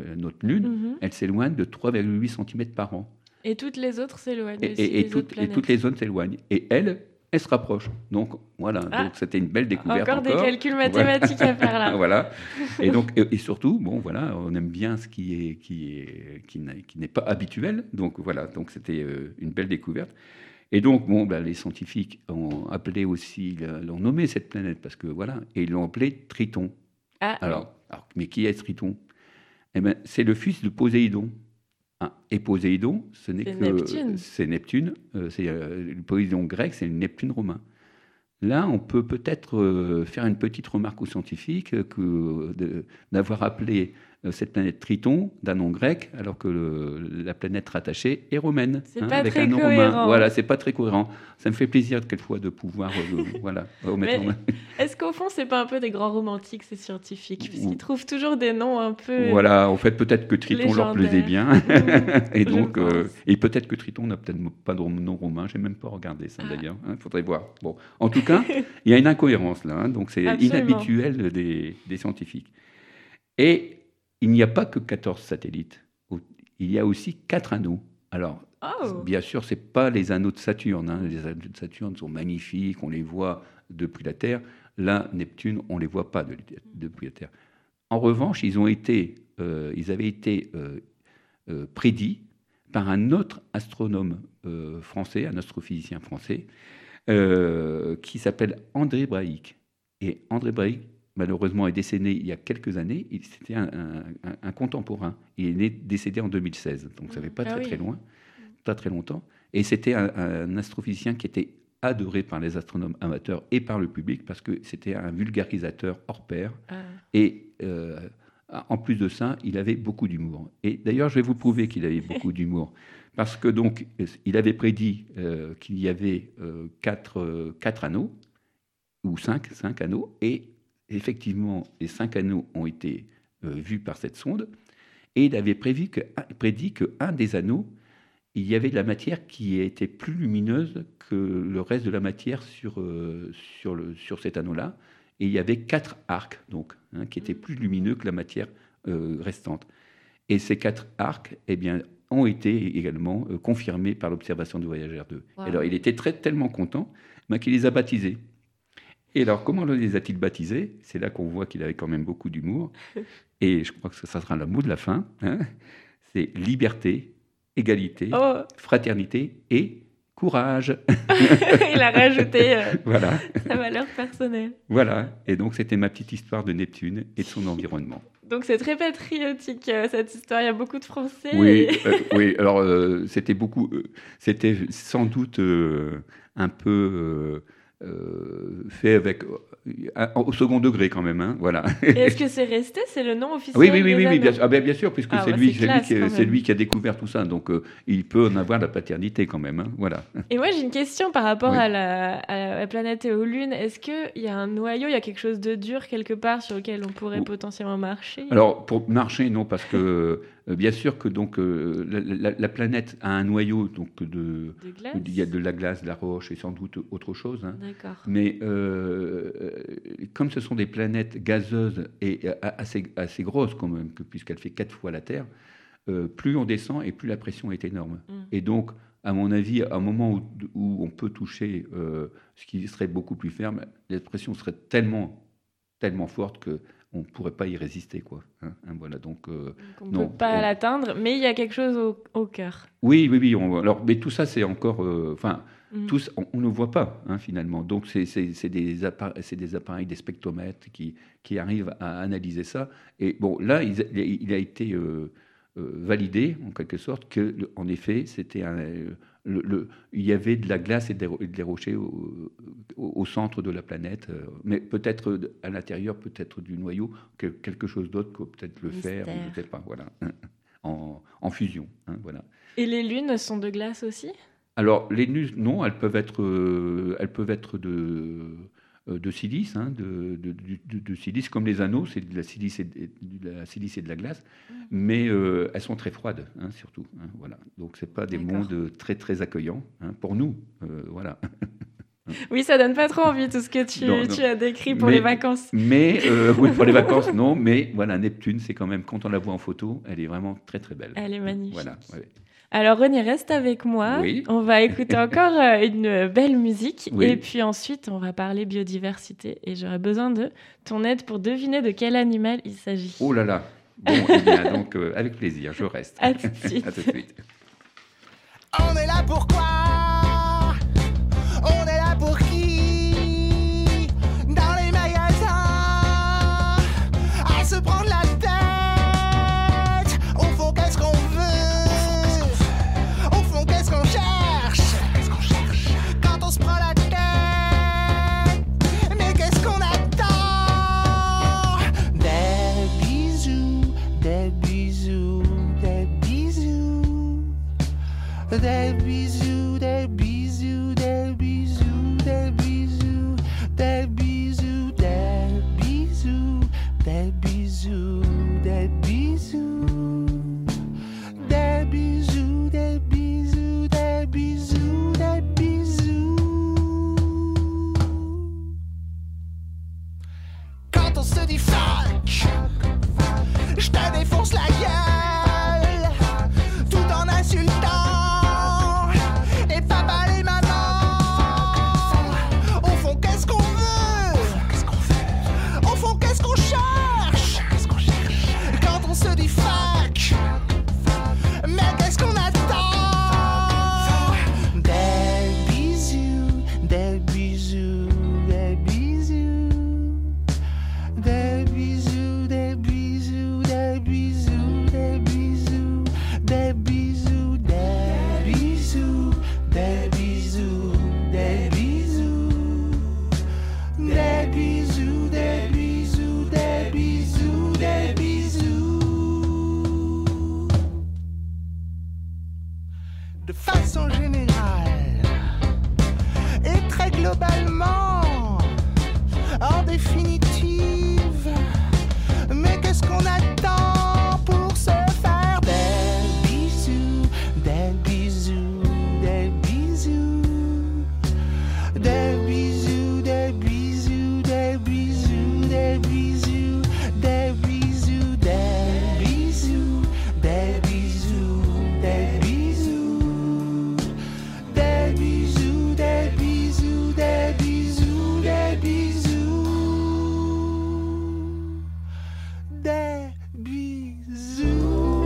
Lune, elle s'éloigne de 3,8 cm par an. Et toutes les autres s'éloignent aussi, et toutes les zones s'éloignent. Et elle se rapproche. Donc, voilà. Donc, c'était une belle découverte. Encore des calculs mathématiques à faire là. Voilà. Et donc, et surtout, voilà, on aime bien ce qui n'est pas habituel. Donc, voilà. Donc, c'était une belle découverte. Et donc, les scientifiques ont appelé aussi, l'ont nommé cette planète parce que, voilà, et ils l'ont appelé Triton. Alors, mais qui est Triton ? C'est le fils de Poséidon. Et Poséidon, c'est Neptune. C'est le Poséidon grec, c'est le Neptune romain. Là, on peut peut-être faire une petite remarque aux scientifiques d'avoir appelé cette planète Triton d'un nom grec, alors que la planète rattachée est romaine. C'est pas avec très un nom cohérent. romain. Voilà, c'est pas très cohérent. Ça me fait plaisir quelquefois de pouvoir remettre en main. Est-ce qu'au fond, c'est pas un peu des grands romantiques, ces scientifiques, puisqu'ils trouvent toujours des noms un peu... Voilà, en fait, peut-être que Triton leur plaisait bien. Et donc, et peut-être que Triton n'a peut-être pas de nom romain. J'ai même pas regardé ça d'ailleurs. Il faudrait voir. Bon, en tout cas, il y a une incohérence là. Donc, c'est inhabituel des scientifiques. Et il n'y a pas que 14 satellites. Il y a aussi 4 anneaux. Alors, bien sûr, ce n'est pas les anneaux de Saturne. Hein. Les anneaux de Saturne sont magnifiques, on les voit depuis la Terre. Là, Neptune, on ne les voit pas depuis la Terre. En revanche, ils avaient été prédits par un autre astronome français, un astrophysicien français, qui s'appelle André Braic. Et André Braic, malheureusement, est décédé il y a quelques années. C'était un contemporain. Il est décédé en 2016, donc ça ne fait pas très loin, pas très longtemps. Et c'était un astrophysicien qui était adoré par les astronomes amateurs et par le public parce que c'était un vulgarisateur hors pair. Et en plus de ça, il avait beaucoup d'humour. Et d'ailleurs, je vais vous prouver qu'il avait beaucoup d'humour. Parce que donc, il avait prédit qu'il y avait 4 anneaux, ou 5 anneaux, et effectivement, les 5 anneaux ont été vus par cette sonde, et il avait prédit qu'un des anneaux, il y avait de la matière qui était plus lumineuse que le reste de la matière sur cet anneau-là, et il y avait 4 arcs, donc, qui étaient plus lumineux que la matière restante. Et ces 4 arcs, eh bien, ont été également confirmés par l'observation du Voyageur 2. Wow. Alors, il était tellement content qu'il les a baptisés. Et alors, comment les a-t-il baptisés ? C'est là qu'on voit qu'il avait quand même beaucoup d'humour. Et je crois que ça sera le mot de la fin. C'est liberté, égalité, fraternité et courage. Il a rajouté voilà. sa valeur personnelle. Voilà. Et donc, c'était ma petite histoire de Neptune et de son environnement. Donc, c'est très patriotique, cette histoire. Il y a beaucoup de Français. Oui, oui. Alors, c'était sans doute un peu fait avec au second degré quand même, hein, voilà. Et est-ce que c'est resté ? C'est le nom officiel ? Oui, bien sûr, puisque c'est lui qui a découvert tout ça, donc il peut en avoir la paternité quand même, hein, voilà. Et moi j'ai une question par rapport à la planète et aux lunes. Est-ce qu'il y a un noyau, il y a quelque chose de dur quelque part sur lequel on pourrait potentiellement marcher ? Alors pour marcher, non, parce que bien sûr que donc la planète a un noyau donc il y a de la glace, de la roche et sans doute autre chose. Hein. D'accord. Mais comme ce sont des planètes gazeuses et assez grosses quand même, puisqu'elle fait 4 fois la Terre, plus on descend et plus la pression est énorme. Et donc, à mon avis, à un moment où on peut toucher ce qui serait beaucoup plus ferme, la pression serait tellement forte que on ne pourrait pas y résister, quoi. Voilà, donc on ne peut pas l'atteindre, mais il y a quelque chose au cœur. Oui. Mais tout ça, c'est encore... tous, on ne voit pas, hein, finalement. Donc, c'est des appareils, des spectromètres qui arrivent à analyser ça. Et bon, là, il a été validé, en quelque sorte, qu'en effet, c'était il y avait de la glace et des rochers au centre de la planète, mais peut-être à l'intérieur, peut-être du noyau, quelque chose d'autre, que peut-être le fer, je ne sais pas, voilà, en fusion, hein, voilà. Et les lunes sont de glace aussi ? Alors, les lunes, non, elles peuvent être de silice, hein, de silice, comme les anneaux, c'est de la silice et de la glace, mais elles sont très froides, hein, surtout. Hein, voilà. Donc, ce n'est pas des mondes très, très accueillants, hein, pour nous. Voilà. Oui, ça donne pas trop envie, tout ce que tu as décrit pour les vacances. Mais, oui, pour les vacances, non, mais voilà, Neptune, c'est quand même, quand on la voit en photo, elle est vraiment très, très belle. Elle est magnifique. Voilà, ouais. Alors René, reste avec moi. Oui. On va écouter encore une belle musique. Oui. Et puis ensuite, on va parler biodiversité. Et j'aurais besoin de ton aide pour deviner de quel animal il s'agit. Oh là là. Bon, eh bien, donc, avec plaisir, je reste. À tout de suite. À tout de suite. On est là pourquoi ? On est là pour qui ? Dans les magasins, à se prendre la tête. Au fond, qu'est-ce qu'on veut ? Au fond, qu'est-ce qu'on cherche ? Quand on se prend la tête, mais qu'est-ce qu'on attend ? Des bisous, des bisous, des bisous, des bisous, des bisous, des bisous, des bisous, des bisous, des bisous, des bisous, des bisous, des bisous, des bisous, des bisous, des bisous. Quand on se dit fuck, je te défonce. de façon générale et très globalement, en définitive. Mais qu'est-ce qu'on attend pour se faire des bisous, des bisous, des bisous, des bisous, des bisous, des bisous, des bisous, des bisous, des bisous, des bisous, des bisous, des bisous, des bisous, des bisous, des bisous, des bisous.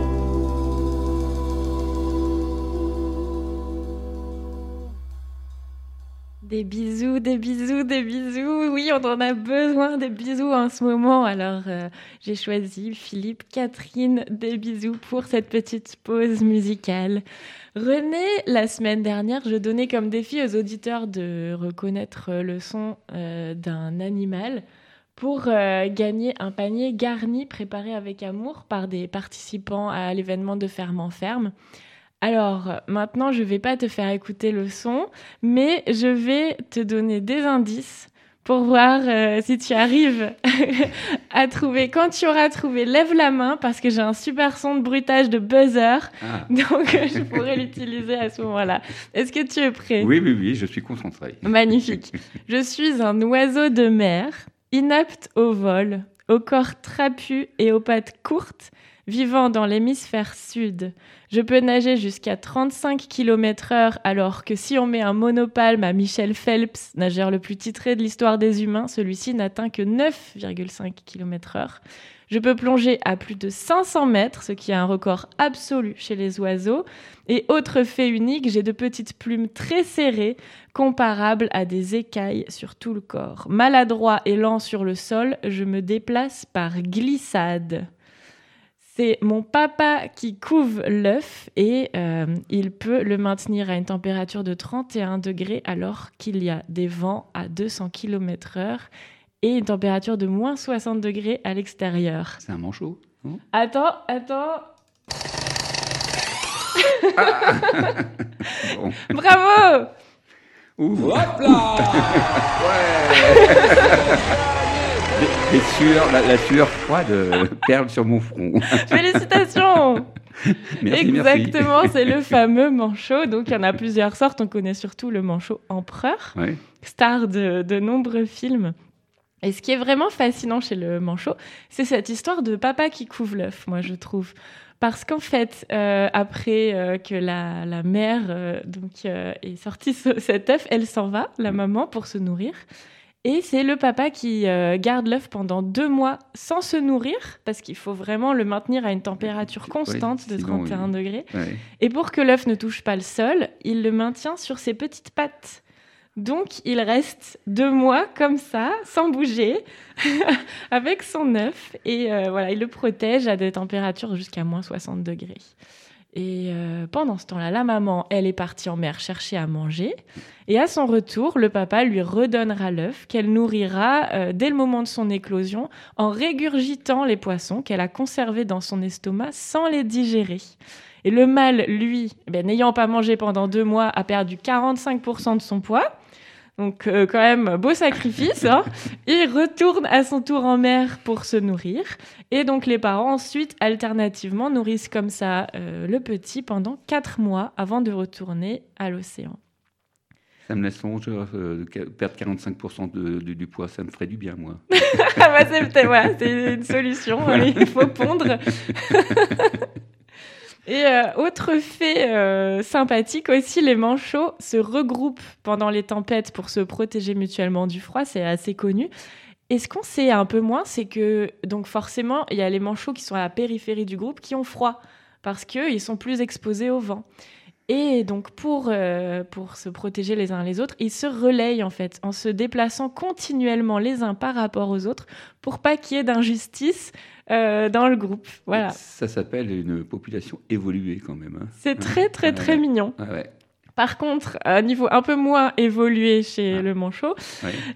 Des bisous, des bisous, des bisous. Oui, on en a besoin des bisous en ce moment. Alors, j'ai choisi Philippe, Catherine, des bisous pour cette petite pause musicale. René, la semaine dernière, je donnais comme défi aux auditeurs de reconnaître le son d'un animal pour gagner un panier garni préparé avec amour par des participants à l'événement de Ferme en Ferme. Alors, maintenant, je ne vais pas te faire écouter le son, mais je vais te donner des indices pour voir si tu arrives à trouver. Quand tu auras trouvé, lève la main parce que j'ai un super son de bruitage de buzzer. Donc je pourrais l'utiliser à ce moment-là. Est-ce que tu es prêt ? Oui, je suis concentré. Magnifique. Je suis un oiseau de mer, inapte au vol, au corps trapu et aux pattes courtes, vivant dans l'hémisphère sud. Je peux nager jusqu'à 35 km/h, alors que si on met un monopalme à Michel Phelps, nageur le plus titré de l'histoire des humains, celui-ci n'atteint que 9,5 km/h. Je peux plonger à plus de 500 mètres, ce qui est un record absolu chez les oiseaux. Et autre fait unique, j'ai de petites plumes très serrées, comparables à des écailles sur tout le corps. Maladroit et lent sur le sol, je me déplace par glissade. C'est mon papa qui couve l'œuf et il peut le maintenir à une température de 31 degrés alors qu'il y a des vents à 200 km/h et une température de moins 60 degrés à l'extérieur. C'est un manchot, non ? Attends. Bon. Bravo ! Hop là. La sueur froide perle sur mon front. Félicitations. Merci, Exactement, merci. c'est le fameux manchot. Donc, il y en a plusieurs sortes. On connaît surtout le manchot empereur, star de nombreux films. Et ce qui est vraiment fascinant chez le manchot, c'est cette histoire de papa qui couve l'œuf, moi, je trouve. Parce qu'en fait, après que la mère ait sorti cet œuf, elle s'en va, la maman, pour se nourrir. Et c'est le papa qui garde l'œuf pendant 2 mois sans se nourrir, parce qu'il faut vraiment le maintenir à une température constante de 31 degrés. Ouais. Et pour que l'œuf ne touche pas le sol, il le maintient sur ses petites pattes. Donc, il reste 2 mois comme ça, sans bouger, avec son œuf. Et voilà, il le protège à des températures jusqu'à moins 60 degrés. Et pendant ce temps-là, la maman, elle est partie en mer chercher à manger. Et à son retour, le papa lui redonnera l'œuf qu'elle nourrira dès le moment de son éclosion en régurgitant les poissons qu'elle a conservés dans son estomac sans les digérer. Et le mâle, lui, n'ayant pas mangé pendant 2 mois, a perdu 45% de son poids. Donc quand même, beau sacrifice. Hein. Il retourne à son tour en mer pour se nourrir. Et donc les parents, ensuite, alternativement, nourrissent comme ça le petit pendant 4 mois avant de retourner à l'océan. Ça me laisse songer de perdre 45% du poids, ça me ferait du bien, moi. C'est une solution, voilà. Il faut pondre. Et autre fait sympathique aussi, les manchots se regroupent pendant les tempêtes pour se protéger mutuellement du froid, c'est assez connu. Et ce qu'on sait un peu moins, c'est que donc forcément, il y a les manchots qui sont à la périphérie du groupe qui ont froid, parce qu'ils sont plus exposés au vent. Et donc pour se protéger les uns les autres, ils se relayent en fait, en se déplaçant continuellement les uns par rapport aux autres, pour pas qu'il y ait d'injustice dans le groupe. Voilà. Ça s'appelle une population évoluée quand même. Hein. C'est très mignon. Ah ouais. Par contre, à un niveau un peu moins évolué chez le manchot,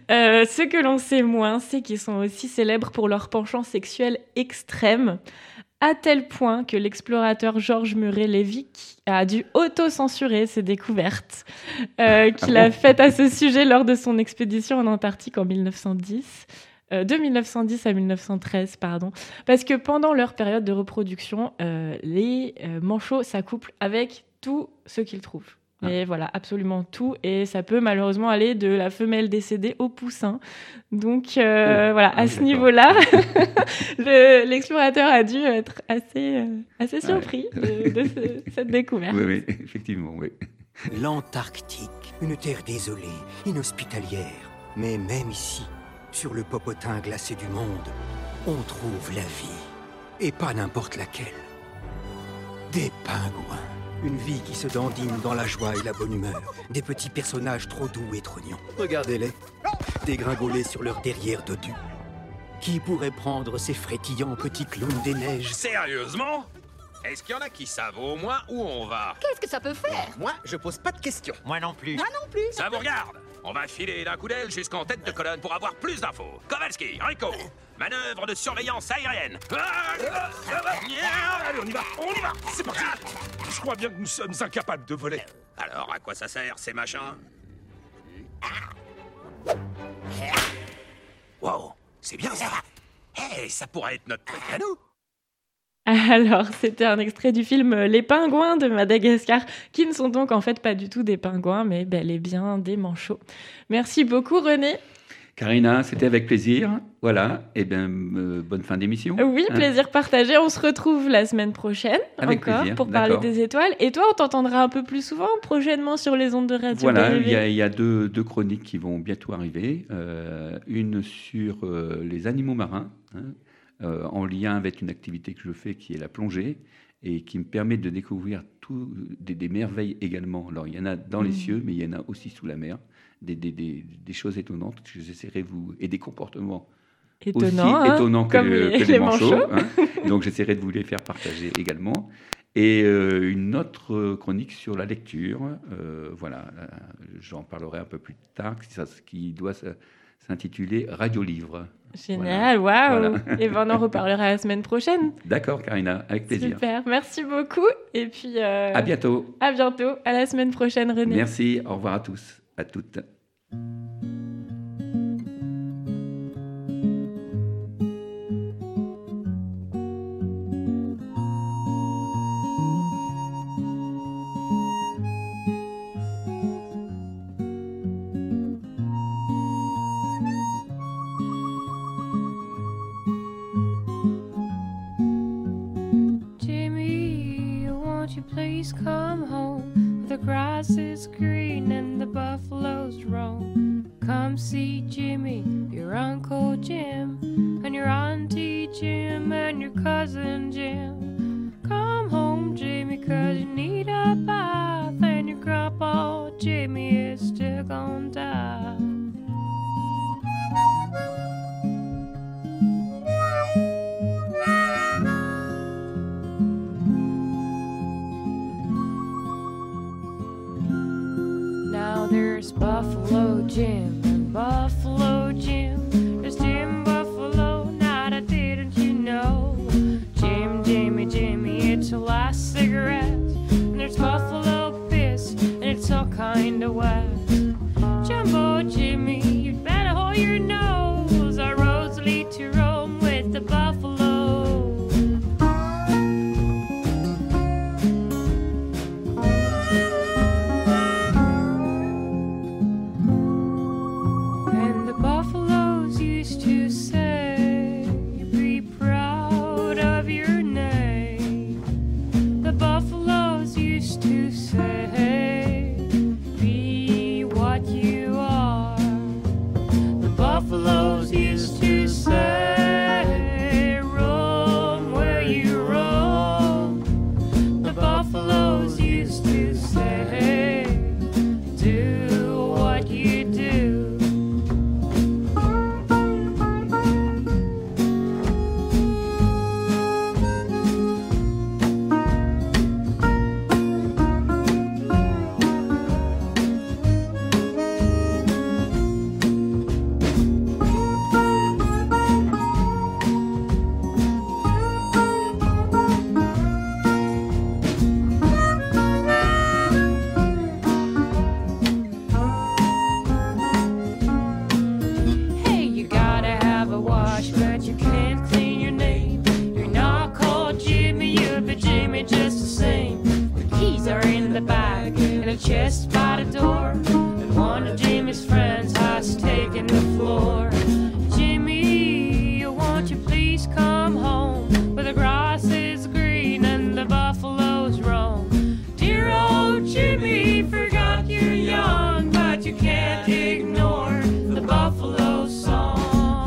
ce que l'on sait moins, c'est qu'ils sont aussi célèbres pour leur penchant sexuel extrême. à tel point que l'explorateur Georges Murray-Lévy a dû auto-censurer ses découvertes qu'il a faites à ce sujet lors de son expédition en Antarctique en 1910. De 1910 à 1913, pardon. Parce que pendant leur période de reproduction, les manchots s'accouplent avec tout ce qu'ils trouvent. Et voilà, absolument tout. Et ça peut malheureusement aller de la femelle décédée au poussin. Donc voilà, à ce niveau-là, l'explorateur a dû être assez surpris de cette découverte. Oui, effectivement, oui. L'Antarctique, une terre désolée, inhospitalière. Mais même ici, sur le popotin glacé du monde, on trouve la vie. Et pas n'importe laquelle. Des pingouins. Une vie qui se dandine dans la joie et la bonne humeur. Des petits personnages trop doux et trognons. Regardez-les, dégringolés sur leur derrière dodu. Qui pourrait prendre ces frétillants petits clowns des neiges? Sérieusement? Est-ce qu'il y en a qui savent au moins où on va? Qu'est-ce que ça peut faire? Moi, je pose pas de questions. Moi non plus. Moi non plus. Ça vous regarde. On va filer d'un coup d'aile jusqu'en tête de colonne pour avoir plus d'infos. Kowalski, Rico, manœuvre de surveillance aérienne. Allez, on y va, c'est parti. Je crois bien que nous sommes incapables de voler. Alors, à quoi ça sert, ces machins? Wow, c'est bien ça. Hey, ça pourrait être notre truc à nous. Alors, c'était un extrait du film Les Pingouins de Madagascar, qui ne sont donc en fait pas du tout des pingouins, mais bel et bien des manchots. Merci beaucoup, René. Karina, c'était avec plaisir. Voilà, et bien, bonne fin d'émission. Oui, plaisir partagé. On se retrouve la semaine prochaine, avec encore, plaisir. pour parler des étoiles. Et toi, on t'entendra un peu plus souvent prochainement sur les ondes de radio. Voilà, il y a deux chroniques qui vont bientôt arriver. Une sur les animaux marins, en lien avec une activité que je fais qui est la plongée et qui me permet de découvrir des merveilles également. Alors, il y en a dans les cieux, mais il y en a aussi sous la mer. Des choses étonnantes que j'essaierai et des comportements étonnants que les manchots. Donc, j'essaierai de vous les faire partager également. Et une autre chronique sur la lecture. Voilà, j'en parlerai un peu plus tard, qui doit s'intituler Radio-Livre. Génial, waouh! Voilà. Et ben on en reparlera la semaine prochaine. D'accord, Karina, avec plaisir. Super, merci beaucoup. Et puis à bientôt. À bientôt, à la semaine prochaine, René. Merci, au revoir à tous, à toutes. Please come home. The grass is green and the buffaloes roam. Come see Jimmy, your Uncle Jim, and your Auntie Jim, and your cousin Jim. Come home, Jimmy, 'cause you need a bath, and your grandpa Jimmy is still gonna die. There's Buffalo Jim and Buffalo Jim. There's Jim Buffalo, now that didn't you know? Jim, Jimmy, Jimmy, it's your last cigarette. And there's Buffalo Piss, and it's all kind of wet. Jumbo Jimmy, you'd better hold your nose. Our roads lead to Rome with the buffalo. are in the back, and a chest by the door. And one of Jimmy's friends has taken the floor. Jimmy, won't you please come home? Where the grass is green and the buffaloes roam. Dear old Jimmy, forgot you're young, but you can't ignore the buffalo song.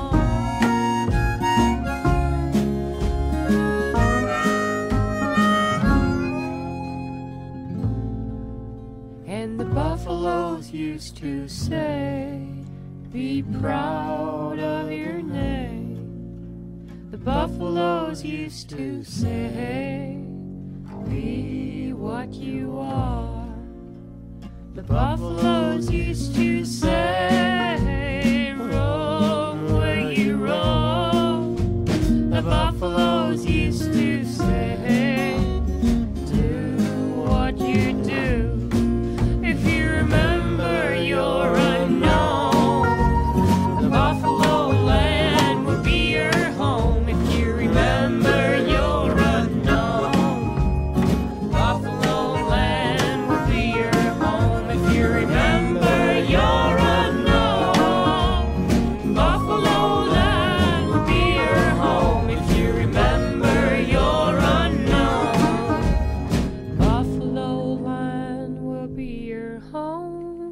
And the buffaloes used to say, be proud of your name. The buffaloes used to say, be what you are. The buffaloes used to say, roam where you roam. The buffaloes used to say, do what you do. If you remember your unknown, the buffalo land will be your home. If you remember your unknown, buffalo land will be your home. If you remember your unknown, buffalo land will be your home. If you remember your unknown, buffalo land will be your home.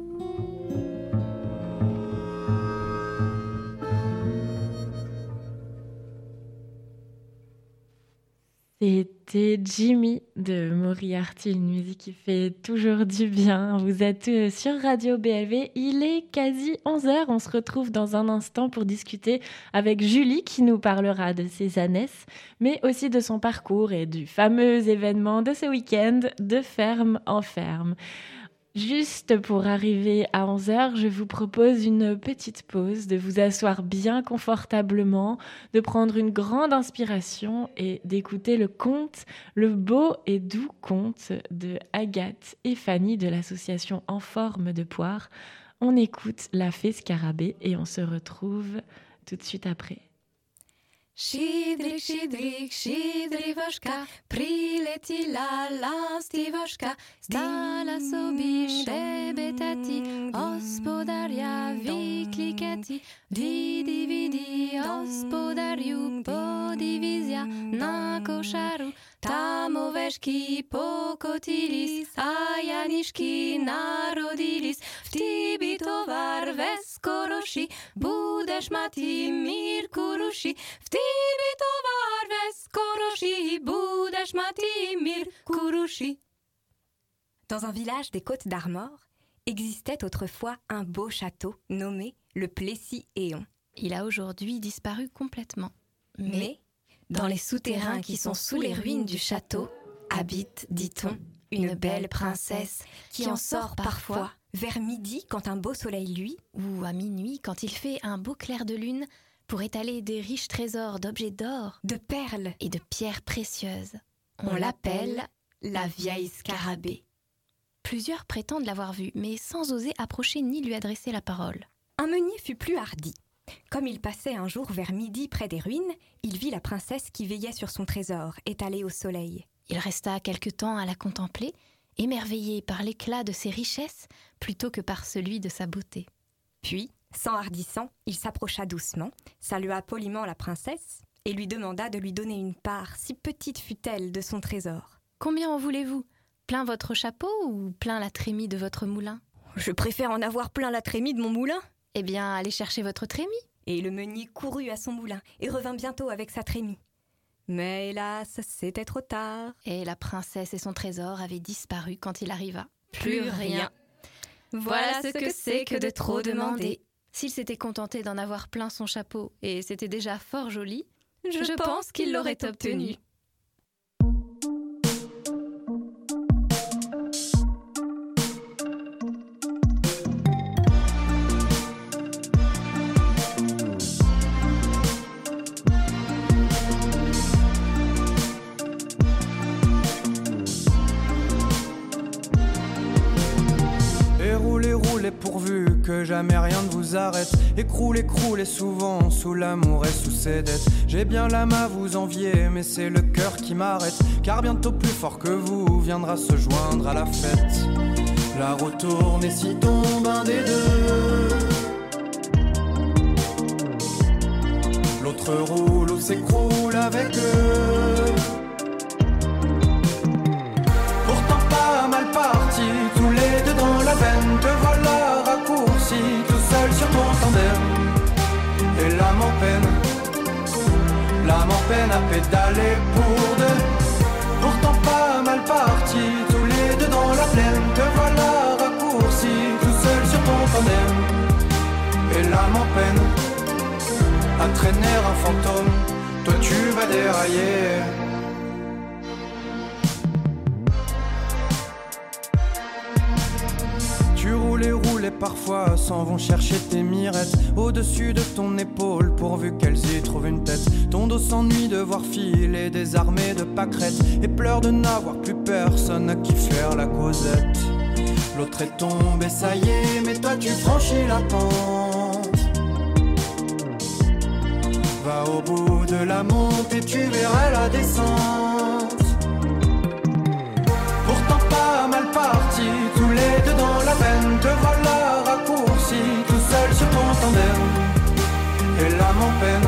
C'était Jimmy de Moriarty, une musique qui fait toujours du bien. Vous êtes sur Radio BLV, il est quasi 11h. On se retrouve dans un instant pour discuter avec Julie qui nous parlera de ses ânesses, mais aussi de son parcours et du fameux événement de ce week-end, de ferme en ferme. Juste pour arriver à 11h, je vous propose une petite pause, de vous asseoir bien confortablement, de prendre une grande inspiration et d'écouter le conte, le beau et doux conte de Agathe et Fanny de l'association En Forme de Poire. On écoute La Fée Scarabée et on se retrouve tout de suite après. Šidrik, šidrik, šidrivoška, priletila lastivoška, stala sobi šebetati, gospodarja viklikati, vidi, vidi, gospodarju, podivizja na košaru, tam oveški pokotili, a janiški narodilis, v tibi tovar veskoroši, budeš mati mirku ruši, v tibi tovar veskoroši, budeš mati mirku ruši. Dans un village des Côtes d'Armor, existait autrefois un beau château nommé le Plessis-Éon. Il a aujourd'hui disparu complètement. Mais dans les souterrains qui sont sous les ruines du château, habite, dit-on, une belle princesse qui en sort parfois vers midi quand un beau soleil luit, ou à minuit quand il fait un beau clair de lune pour étaler des riches trésors d'objets d'or, de perles et de pierres précieuses. On l'appelle la vieille scarabée. Plusieurs prétendent l'avoir vue, mais sans oser approcher ni lui adresser la parole. Un meunier fut plus hardi. Comme il passait un jour vers midi près des ruines, il vit la princesse qui veillait sur son trésor, étalée au soleil. Il resta quelque temps à la contempler, émerveillé par l'éclat de ses richesses plutôt que par celui de sa beauté. Puis, s'enhardissant, il s'approcha doucement, salua poliment la princesse et lui demanda de lui donner une part, si petite fût-elle, de son trésor. « Combien en voulez-vous ? Plein votre chapeau ou plein la trémie de votre moulin ?»« Je préfère en avoir plein la trémie de mon moulin. » Eh bien, allez chercher votre trémie. Et le meunier courut à son moulin et revint bientôt avec sa trémie. Mais hélas, c'était trop tard. Et la princesse et son trésor avaient disparu quand il arriva. Plus rien. Voilà ce que c'est que de trop demander. S'il s'était contenté d'en avoir plein son chapeau, et c'était déjà fort joli, je pense qu'il l'aurait obtenu. roulez pourvu que jamais rien ne vous arrête. Écroulez, croulez souvent sous l'amour et sous ses dettes. J'ai bien l'âme à vous envier, mais c'est le cœur qui m'arrête. Car bientôt plus fort que vous viendra se joindre à la fête. La roue tourne et s'y tombe un des deux, l'autre roule ou s'écroule avec eux. Pourtant pas mal parti, tous les deux dans la veine. Te voilà raccourci, tout seul sur ton tandem. Et l'âme en peine à pédaler pour deux. Pourtant pas mal parti, tous les deux dans la plaine. Te voilà raccourci, tout seul sur ton tandem. Et l'âme en peine à traîner un fantôme, toi tu vas dérailler. Tu roules et parfois s'en vont chercher tes mirettes au-dessus de ton épaule pourvu qu'elles y trouvent une tête. Ton dos s'ennuie de voir filer des armées de pâquerettes et pleure de n'avoir plus personne à qui faire la causette. L'autre est tombé, ça y est, mais toi tu franchis la pente. Va au bout de la montée, tu verras la descente. Pourtant pas mal parti, tous les deux dans la veine. Te voilà raccourci, tout seul sur ton tandem. Et l'âme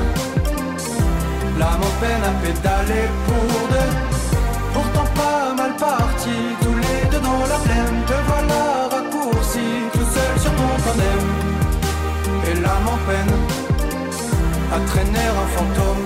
en peine à pédaler pour deux. Pourtant pas mal parti, tous les deux dans la plaine. Te voilà raccourci, tout seul sur ton tandem. Et l'âme en peine à traîner un fantôme.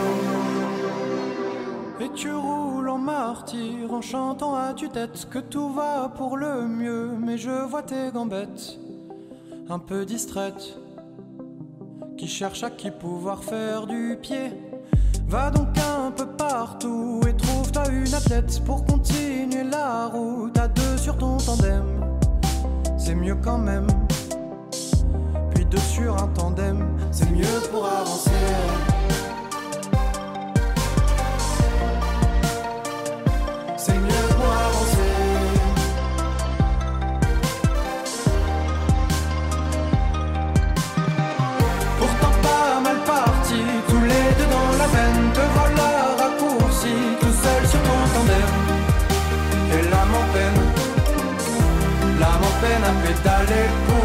Et tu roules en martyr en chantant à tue-tête que tout va pour le mieux. Mais je vois tes gambettes un peu distraites qui cherchent à qui pouvoir faire du pied. Va donc un peu partout et trouve-toi une athlète pour continuer la route à deux sur ton tandem. C'est mieux quand même. Puis deux sur un tandem, c'est mieux pour avancer. C'est mieux pour avancer. Pourtant pas mal parti, tous les deux dans la veine. Te voilà raccourci, tout seul sur ton tandem. Et l'âme en peine à pédaler pour